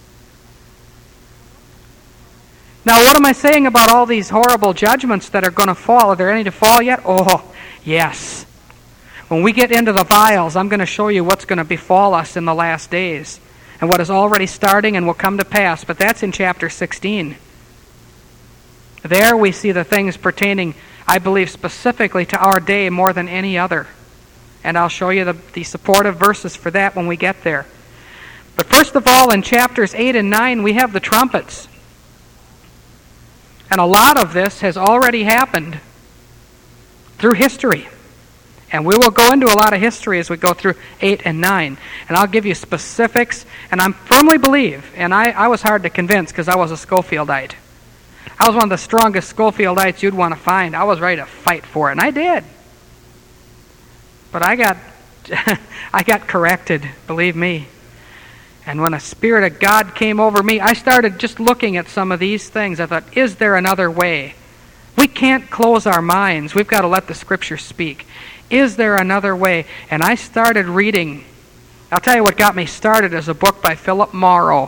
Now, what am I saying about all these horrible judgments that are going to fall? Are there any to fall yet? Oh, yes. When we get into the vials, I'm going to show you what's going to befall us in the last days and what is already starting and will come to pass. But that's in chapter 16. There we see the things pertaining, I believe, specifically to our day more than any other. And I'll show you the supportive verses for that when we get there. But first of all, in chapters 8 and 9, we have the trumpets. And a lot of this has already happened through history. And we will go into a lot of history as we go through 8 and 9. And I'll give you specifics. And I firmly believe, and I was hard to convince because I was a Scofieldite. I was one of the strongest Scofieldites you'd want to find. I was ready to fight for it, and I did. But I got corrected, believe me. And when the Spirit of God came over me, I started just looking at some of these things. I thought, is there another way? We can't close our minds. We've got to let the Scripture speak. Is there another way? And I started reading. I'll tell you what got me started is a book by Philip Morrow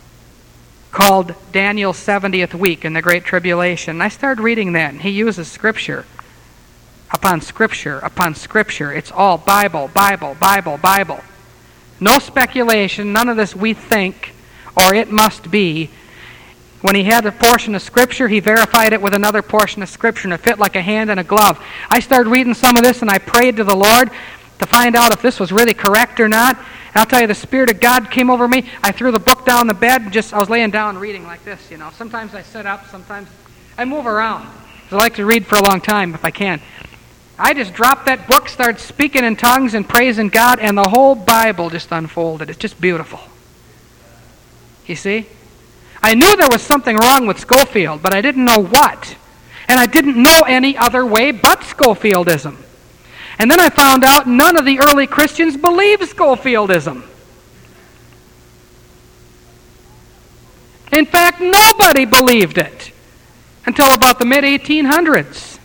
called Daniel's 70th Week in the Great Tribulation. And I started reading that, and he uses Scripture upon Scripture upon Scripture. It's all Bible, Bible, Bible, Bible. No speculation, none of this we think or it must be. When he had a portion of Scripture, he verified it with another portion of Scripture, and it fit like a hand in a glove. I started reading some of this, and I prayed to the Lord to find out if this was really correct or not. And I'll tell you, the Spirit of God came over me. I threw the book down the bed, and I was laying down reading like this, you know. Sometimes I sit up, sometimes I move around. I like to read for a long time if I can. I just dropped that book, started speaking in tongues and praising God, and the whole Bible just unfolded. It's just beautiful. You see? I knew there was something wrong with Scofield, but I didn't know what. And I didn't know any other way but Scofieldism. And then I found out none of the early Christians believed Scofieldism. In fact, nobody believed it until about the mid-1800s.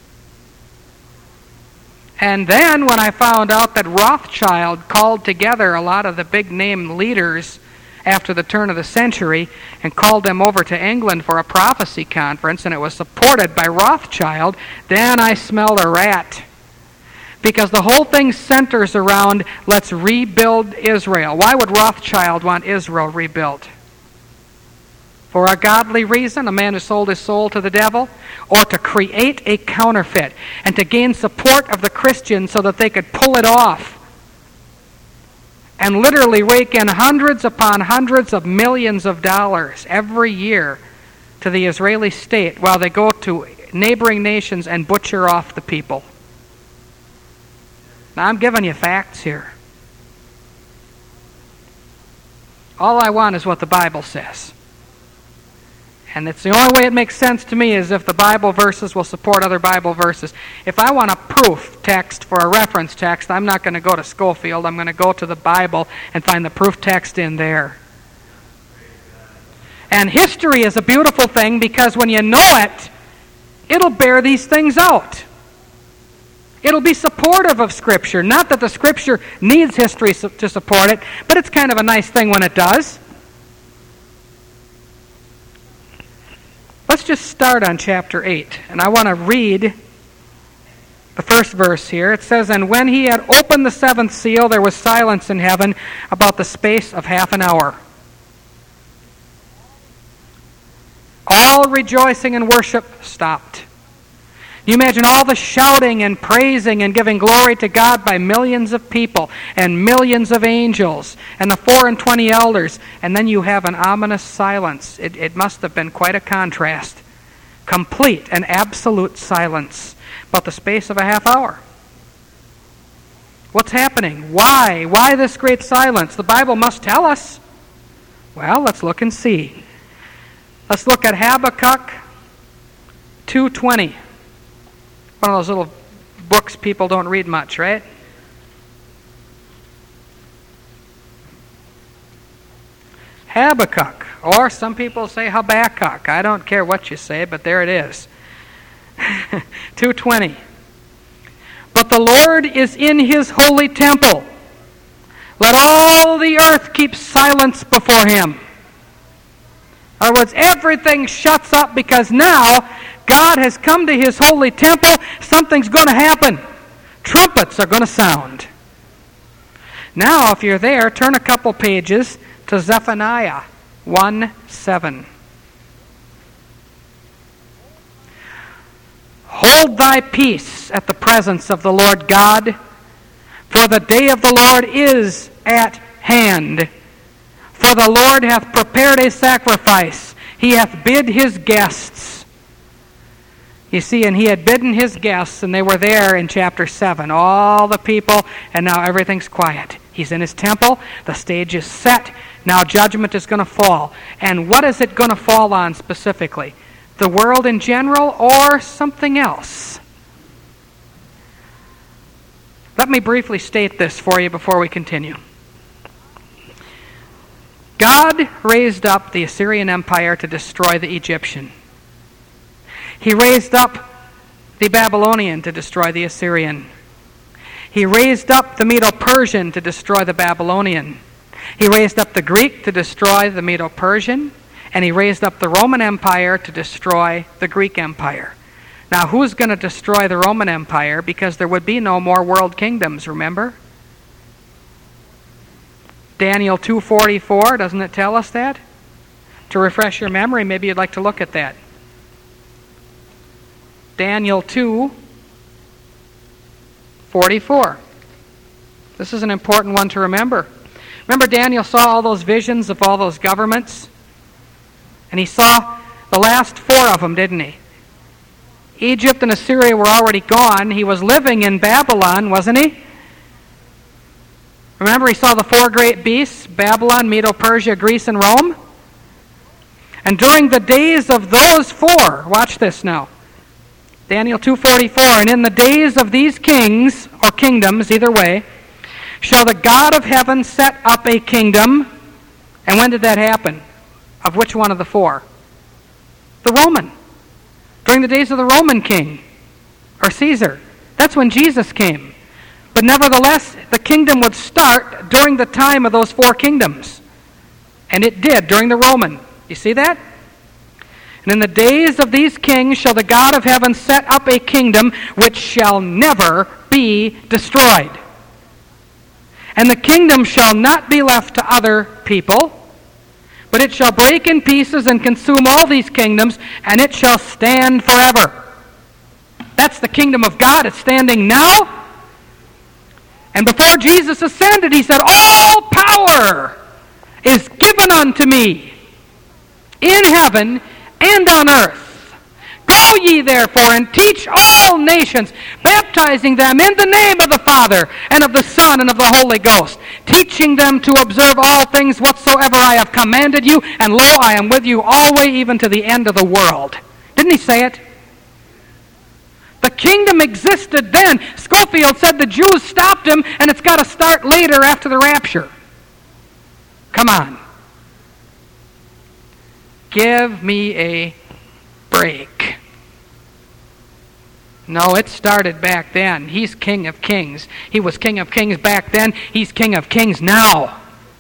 And then when I found out that Rothschild called together a lot of the big-name leaders after the turn of the century and called them over to England for a prophecy conference, and it was supported by Rothschild, then I smelled a rat. Because the whole thing centers around, let's rebuild Israel. Why would Rothschild want Israel rebuilt? For a godly reason, a man who sold his soul to the devil, or to create a counterfeit and to gain support of the Christians so that they could pull it off and literally rake in hundreds upon hundreds of millions of dollars every year to the Israeli state while they go to neighboring nations and butcher off the people. Now, I'm giving you facts here. All I want is what the Bible says. And it's the only way it makes sense to me is if the Bible verses will support other Bible verses. If I want a proof text for a reference text, I'm not going to go to Scofield. I'm going to go to the Bible and find the proof text in there. And history is a beautiful thing because when you know it, it'll bear these things out. It'll be supportive of Scripture. Not that the Scripture needs history to support it, but it's kind of a nice thing when it does. Let's just start on chapter 8. And I want to read the first verse here. It says, "And when he had opened the seventh seal, there was silence in heaven about the space of half an hour. All rejoicing and worship stopped." You imagine all the shouting and praising and giving glory to God by millions of people and millions of angels and the 24 elders, and then you have an ominous silence. It must have been quite a contrast. Complete and absolute silence, about the space of a half hour. What's happening? Why? Why this great silence? The Bible must tell us. Well, let's look and see. Let's look at Habakkuk 2:20. One of those little books people don't read much, right? Habakkuk, or some people say Habakkuk. I don't care what you say, but there it is. 2:20. "But the Lord is in his holy temple. Let all the earth keep silence before him." In other words, everything shuts up because now God has come to his holy temple. Something's going to happen. Trumpets are going to sound. Now, if you're there, turn a couple pages to Zephaniah 1:7. "Hold thy peace at the presence of the Lord God, for the day of the Lord is at hand. For the Lord hath prepared a sacrifice. He hath bid his guests." You see, and he had bidden his guests, and they were there in chapter 7. All the people, and now everything's quiet. He's in his temple. The stage is set. Now judgment is going to fall. And what is it going to fall on specifically? The world in general or something else? Let me briefly state this for you before we continue. God raised up the Assyrian Empire to destroy the Egyptian. He raised up the Babylonian to destroy the Assyrian. He raised up the Medo-Persian to destroy the Babylonian. He raised up the Greek to destroy the Medo-Persian. And he raised up the Roman Empire to destroy the Greek Empire. Now, who's going to destroy the Roman Empire? Because there would be no more world kingdoms, remember? Daniel 2:44, doesn't it tell us that? To refresh your memory, maybe you'd like to look at that. Daniel 2:44. This is an important one to remember. Remember Daniel saw all those visions of all those governments? And he saw the last 4 of them, didn't he? Egypt and Assyria were already gone. He was living in Babylon, wasn't he? Remember he saw the 4 great beasts, Babylon, Medo-Persia, Greece, and Rome? And during the days of those 4, watch this now, Daniel 2:44, and in the days of these kings, or kingdoms, either way, shall the God of heaven set up a kingdom. And when did that happen? Of which one of the four? The Roman. During the days of the Roman king, or Caesar. That's when Jesus came. But nevertheless, the kingdom would start during the time of those four kingdoms. And it did, during the Roman. You see that? And in the days of these kings shall the God of heaven set up a kingdom which shall never be destroyed. And the kingdom shall not be left to other people, but it shall break in pieces and consume all these kingdoms, and it shall stand forever. That's the kingdom of God. It's standing now. And before Jesus ascended, he said, all power is given unto me in heaven and on earth. Go ye therefore and teach all nations, baptizing them in the name of the Father and of the Son and of the Holy Ghost, teaching them to observe all things whatsoever I have commanded you, and lo, I am with you always, even to the end of the world. Didn't he say it? The kingdom existed then. Schofield said the Jews stopped him, and it's got to start later after the rapture. Come on. Give me a break. No, it started back then. He's King of Kings. He was King of Kings back then. He's King of Kings now.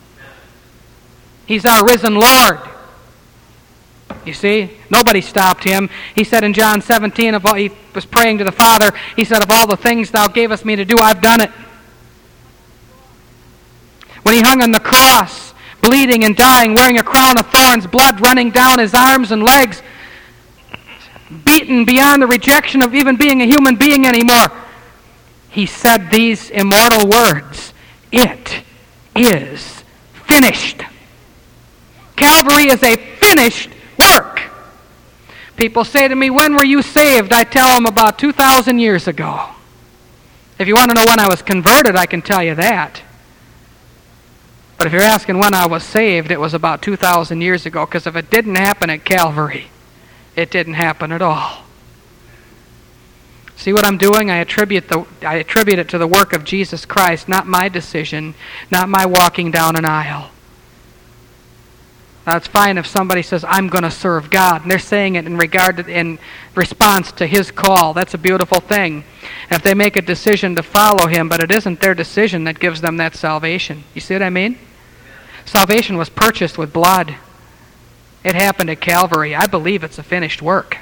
He's our risen Lord. You see, nobody stopped him. He said in John 17, he was praying to the Father, he said, of all the things thou gavest me to do, I've done it. When he hung on the cross, bleeding and dying, wearing a crown of thorns, blood running down his arms and legs, beaten beyond the rejection of even being a human being anymore, he said these immortal words, it is finished. Calvary is a finished work. People say to me, when were you saved? I tell them about 2,000 years ago. If you want to know when I was converted, I can tell you that. But if you're asking when I was saved, it was about 2,000 years ago, because if it didn't happen at Calvary, it didn't happen at all. See what I'm doing? I attribute it to the work of Jesus Christ, not my decision, not my walking down an aisle. Now, it's fine if somebody says, I'm going to serve God, and they're saying it in response to his call. That's a beautiful thing. And if they make a decision to follow him, but it isn't their decision that gives them that salvation. You see what I mean? Salvation was purchased with blood. It happened at Calvary. I believe it's a finished work.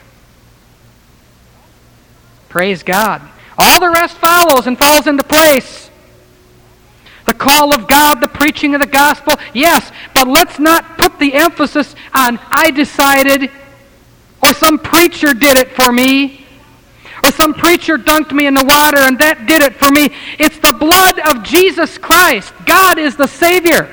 Praise God. All the rest follows and falls into place. The call of God, the preaching of the gospel, yes, but let's not put the emphasis on I decided, or some preacher did it for me, or some preacher dunked me in the water and that did it for me. It's the blood of Jesus Christ. God is the Savior.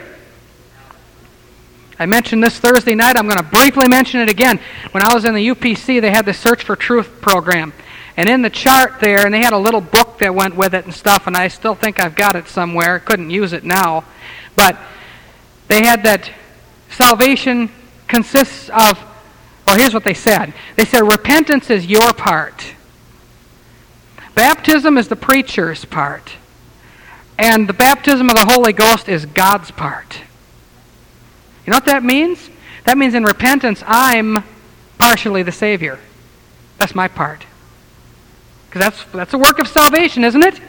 I mentioned this Thursday night. I'm going to briefly mention it again. When I was in the UPC, they had the Search for Truth program. And in the chart there, and they had a little book that went with it and stuff, and I still think I've got it somewhere. Couldn't use it now. But they had that salvation consists of, well, here's what they said. They said, repentance is your part. Baptism is the preacher's part. And the baptism of the Holy Ghost is God's part. You know what that means? That means in repentance, I'm partially the Savior. That's my part. Because that's a work of salvation, isn't it?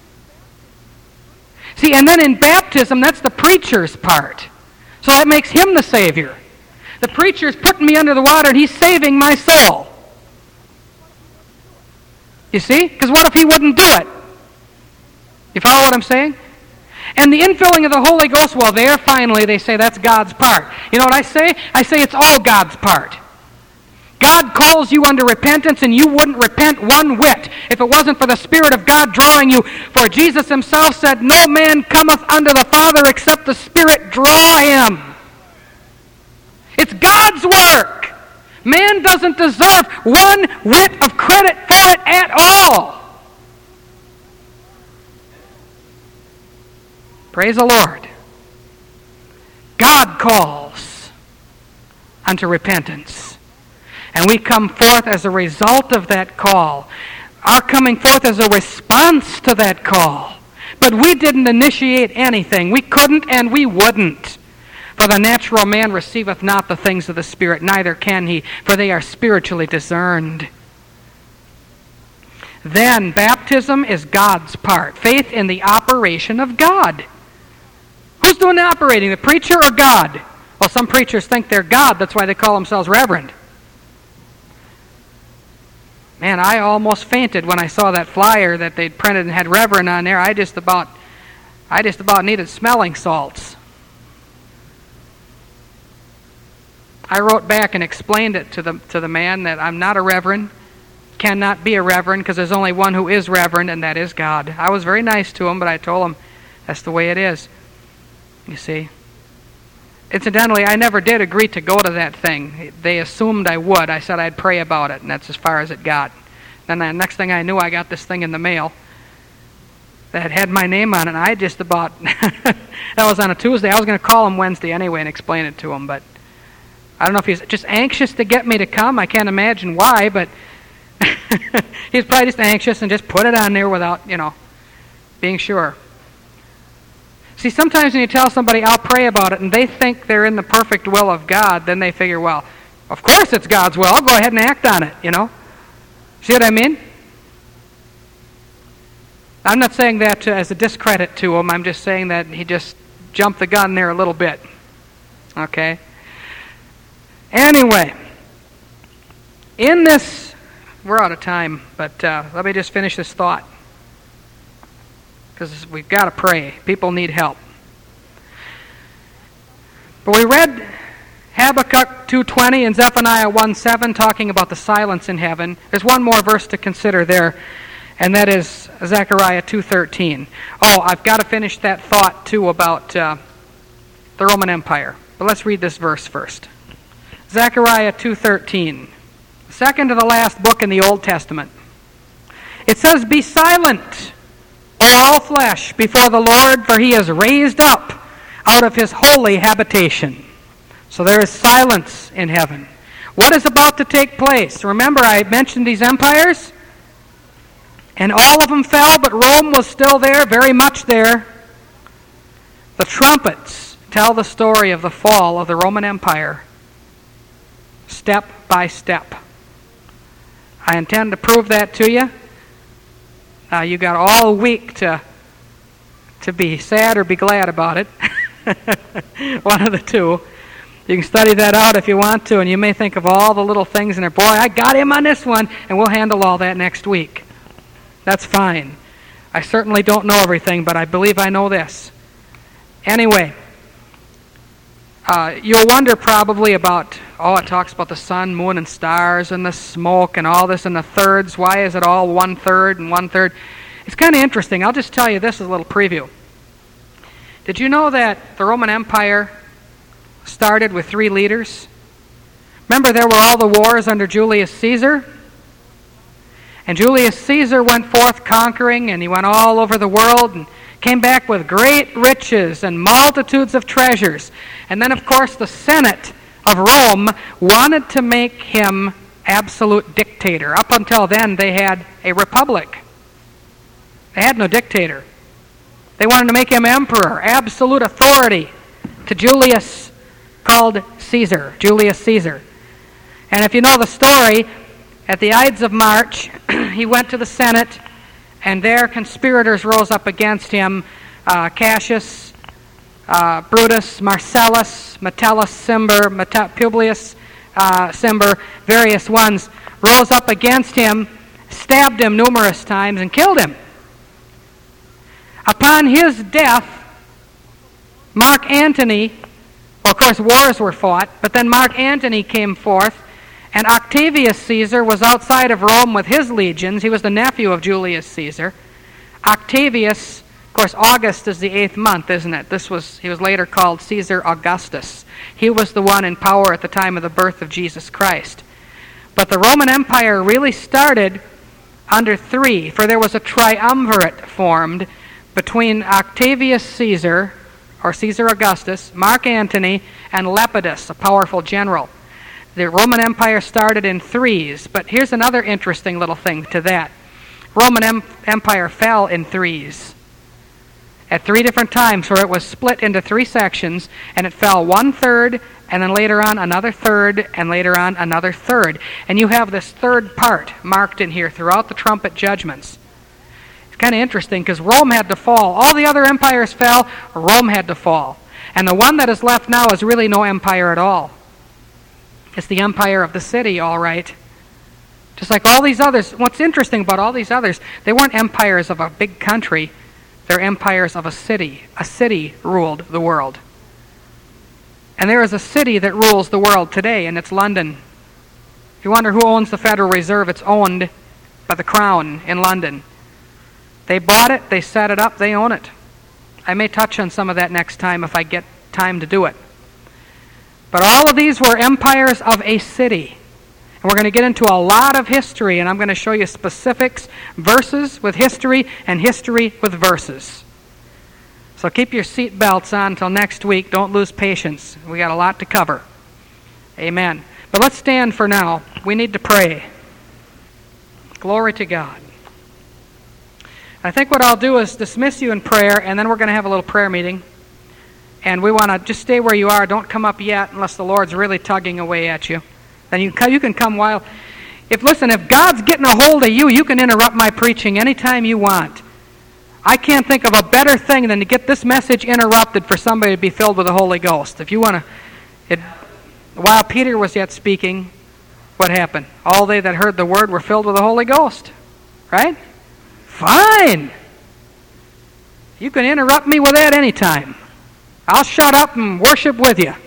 See, and then in baptism, that's the preacher's part. So that makes him the Savior. The preacher's putting me under the water, and he's saving my soul. You see? Because what if he wouldn't do it? You follow what I'm saying? And the infilling of the Holy Ghost, well, there finally they say that's God's part. You know what I say? I say it's all God's part. God calls you unto repentance, and you wouldn't repent one whit if it wasn't for the Spirit of God drawing you. For Jesus himself said, no man cometh unto the Father except the Spirit draw him. It's God's work. Man doesn't deserve one whit of credit for it at all. Praise the Lord. God calls unto repentance. And we come forth as a result of that call. Our coming forth is a response to that call. But we didn't initiate anything. We couldn't and we wouldn't. For the natural man receiveth not the things of the Spirit, neither can he, for they are spiritually discerned. Then baptism is God's part. Faith in the operation of God. Who's doing the operating, the preacher or God? Well, some preachers think they're God. That's why they call themselves reverend. Man, I almost fainted when I saw that flyer that they'd printed and had reverend on there. I just about needed smelling salts. I wrote back and explained it to the man that I'm not a reverend, cannot be a reverend, because there's only one who is reverend, and that is God. I was very nice to him, but I told him that's the way it is. You see. Incidentally, I never did agree to go to that thing. They assumed I would. I said I'd pray about it, and that's as far as it got. Then the next thing I knew, I got this thing in the mail that had my name on it, and I just about... that was on a Tuesday. I was going to call him Wednesday anyway and explain it to him, but I don't know if he's just anxious to get me to come. I can't imagine why, but he's probably just anxious and just put it on there without, being sure. See, sometimes when you tell somebody, I'll pray about it, and they think they're in the perfect will of God, then they figure, well, of course it's God's will. I'll go ahead and act on it, See what I mean? I'm not saying that as a discredit to him. I'm just saying that he just jumped the gun there a little bit. Okay? Anyway, in this, we're out of time, but let me just finish this thought. Because we've got to pray. People need help. But we read Habakkuk 2:20 and Zephaniah 1:7 talking about the silence in heaven. There's one more verse to consider there, and that is Zechariah 2:13. Oh, I've got to finish that thought too about the Roman Empire. But let's read this verse first. Zechariah 2:13, second to the last book in the Old Testament. It says, "Be silent, all flesh, before the Lord, for he is raised up out of his holy habitation." So there is silence in heaven. What is about to take place? Remember, I mentioned these empires, and all of them fell, but Rome was still there, very much there. The trumpets tell the story of the fall of the Roman Empire, step by step. I intend to prove that to you. You got all week to be sad or be glad about it. One of the two. You can study that out if you want to, and you may think of all the little things in there. Boy, I got him on this one, and we'll handle all that next week. That's fine. I certainly don't know everything, but I believe I know this. Anyway, you'll wonder probably about, it talks about the sun, moon, and stars, and the smoke, and all this, and the thirds. Why is it all 1/3 and 1/3? It's kind of interesting. I'll just tell you this as a little preview. Did you know that the Roman Empire started with 3 leaders? Remember, there were all the wars under Julius Caesar? And Julius Caesar went forth conquering, and he went all over the world, and came back with great riches and multitudes of treasures. And then, of course, the Senate of Rome wanted to make him absolute dictator. Up until then, they had a republic. They had no dictator. They wanted to make him emperor, absolute authority to Julius, called Caesar, Julius Caesar. And if you know the story, at the Ides of March, he went to the Senate, and there conspirators rose up against him. Cassius, Brutus, Marcellus, Metellus, Cimber, Publius Cimber, various ones, rose up against him, stabbed him numerous times, and killed him. Upon his death, Mark Antony, well, of course, wars were fought, but then Mark Antony came forth, and Octavius Caesar was outside of Rome with his legions. He was the nephew of Julius Caesar. Octavius, of course, August is the 8th month, isn't it? He was later called Caesar Augustus. He was the one in power at the time of the birth of Jesus Christ. But the Roman Empire really started under 3, for there was a triumvirate formed between Octavius Caesar, or Caesar Augustus, Mark Antony, and Lepidus, a powerful general. The Roman Empire started in threes, but here's another interesting little thing to that. Roman Empire fell in threes at 3 different times, where it was split into 3 sections, and it fell 1/3, and then later on another third, and later on another third. And you have this third part marked in here throughout the trumpet judgments. It's kind of interesting because Rome had to fall. All the other empires fell, Rome had to fall. And the one that is left now is really no empire at all. It's the empire of the city, all right. Just like all these others. What's interesting about all these others, they weren't empires of a big country. They're empires of a city. A city ruled the world. And there is a city that rules the world today, and it's London. If you wonder who owns the Federal Reserve, it's owned by the Crown in London. They bought it, they set it up, they own it. I may touch on some of that next time if I get time to do it. But all of these were empires of a city. And we're going to get into a lot of history, and I'm going to show you specifics, verses with history, and history with verses. So keep your seat belts on until next week. Don't lose patience. We got a lot to cover. Amen. But let's stand for now. We need to pray. Glory to God. I think what I'll do is dismiss you in prayer, and then we're going to have a little prayer meeting. And we want to just stay where you are. Don't come up yet unless the Lord's really tugging away at you. Then you can come while... If God's getting a hold of you, you can interrupt my preaching anytime you want. I can't think of a better thing than to get this message interrupted for somebody to be filled with the Holy Ghost. If you want to... While Peter was yet speaking, what happened? All they that heard the word were filled with the Holy Ghost. Right? Fine. You can interrupt me with that anytime. I'll shut up and worship with you.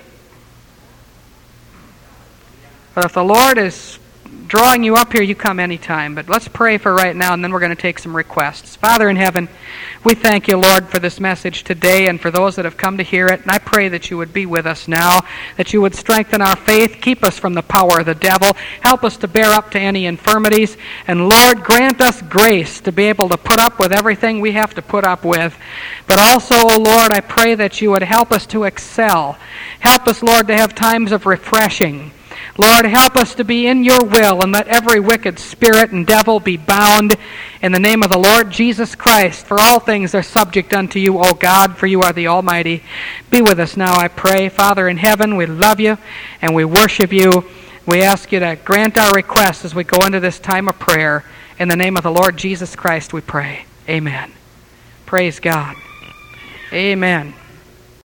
But if the Lord is drawing you up here, you come anytime. But let's pray for right now, and then we're going to take some requests. Father in heaven, we thank you, Lord, for this message today and for those that have come to hear it. And I pray that you would be with us now, that you would strengthen our faith, keep us from the power of the devil, help us to bear up to any infirmities. And Lord, grant us grace to be able to put up with everything we have to put up with. But also, O Lord, I pray that you would help us to excel. Help us, Lord, to have times of refreshing. Lord, help us to be in your will, and let every wicked spirit and devil be bound in the name of the Lord Jesus Christ. For all things are subject unto you, O God, for you are the Almighty. Be with us now, I pray. Father in heaven, we love you and we worship you. We ask you to grant our requests as we go into this time of prayer. In the name of the Lord Jesus Christ we pray. Amen. Praise God. Amen.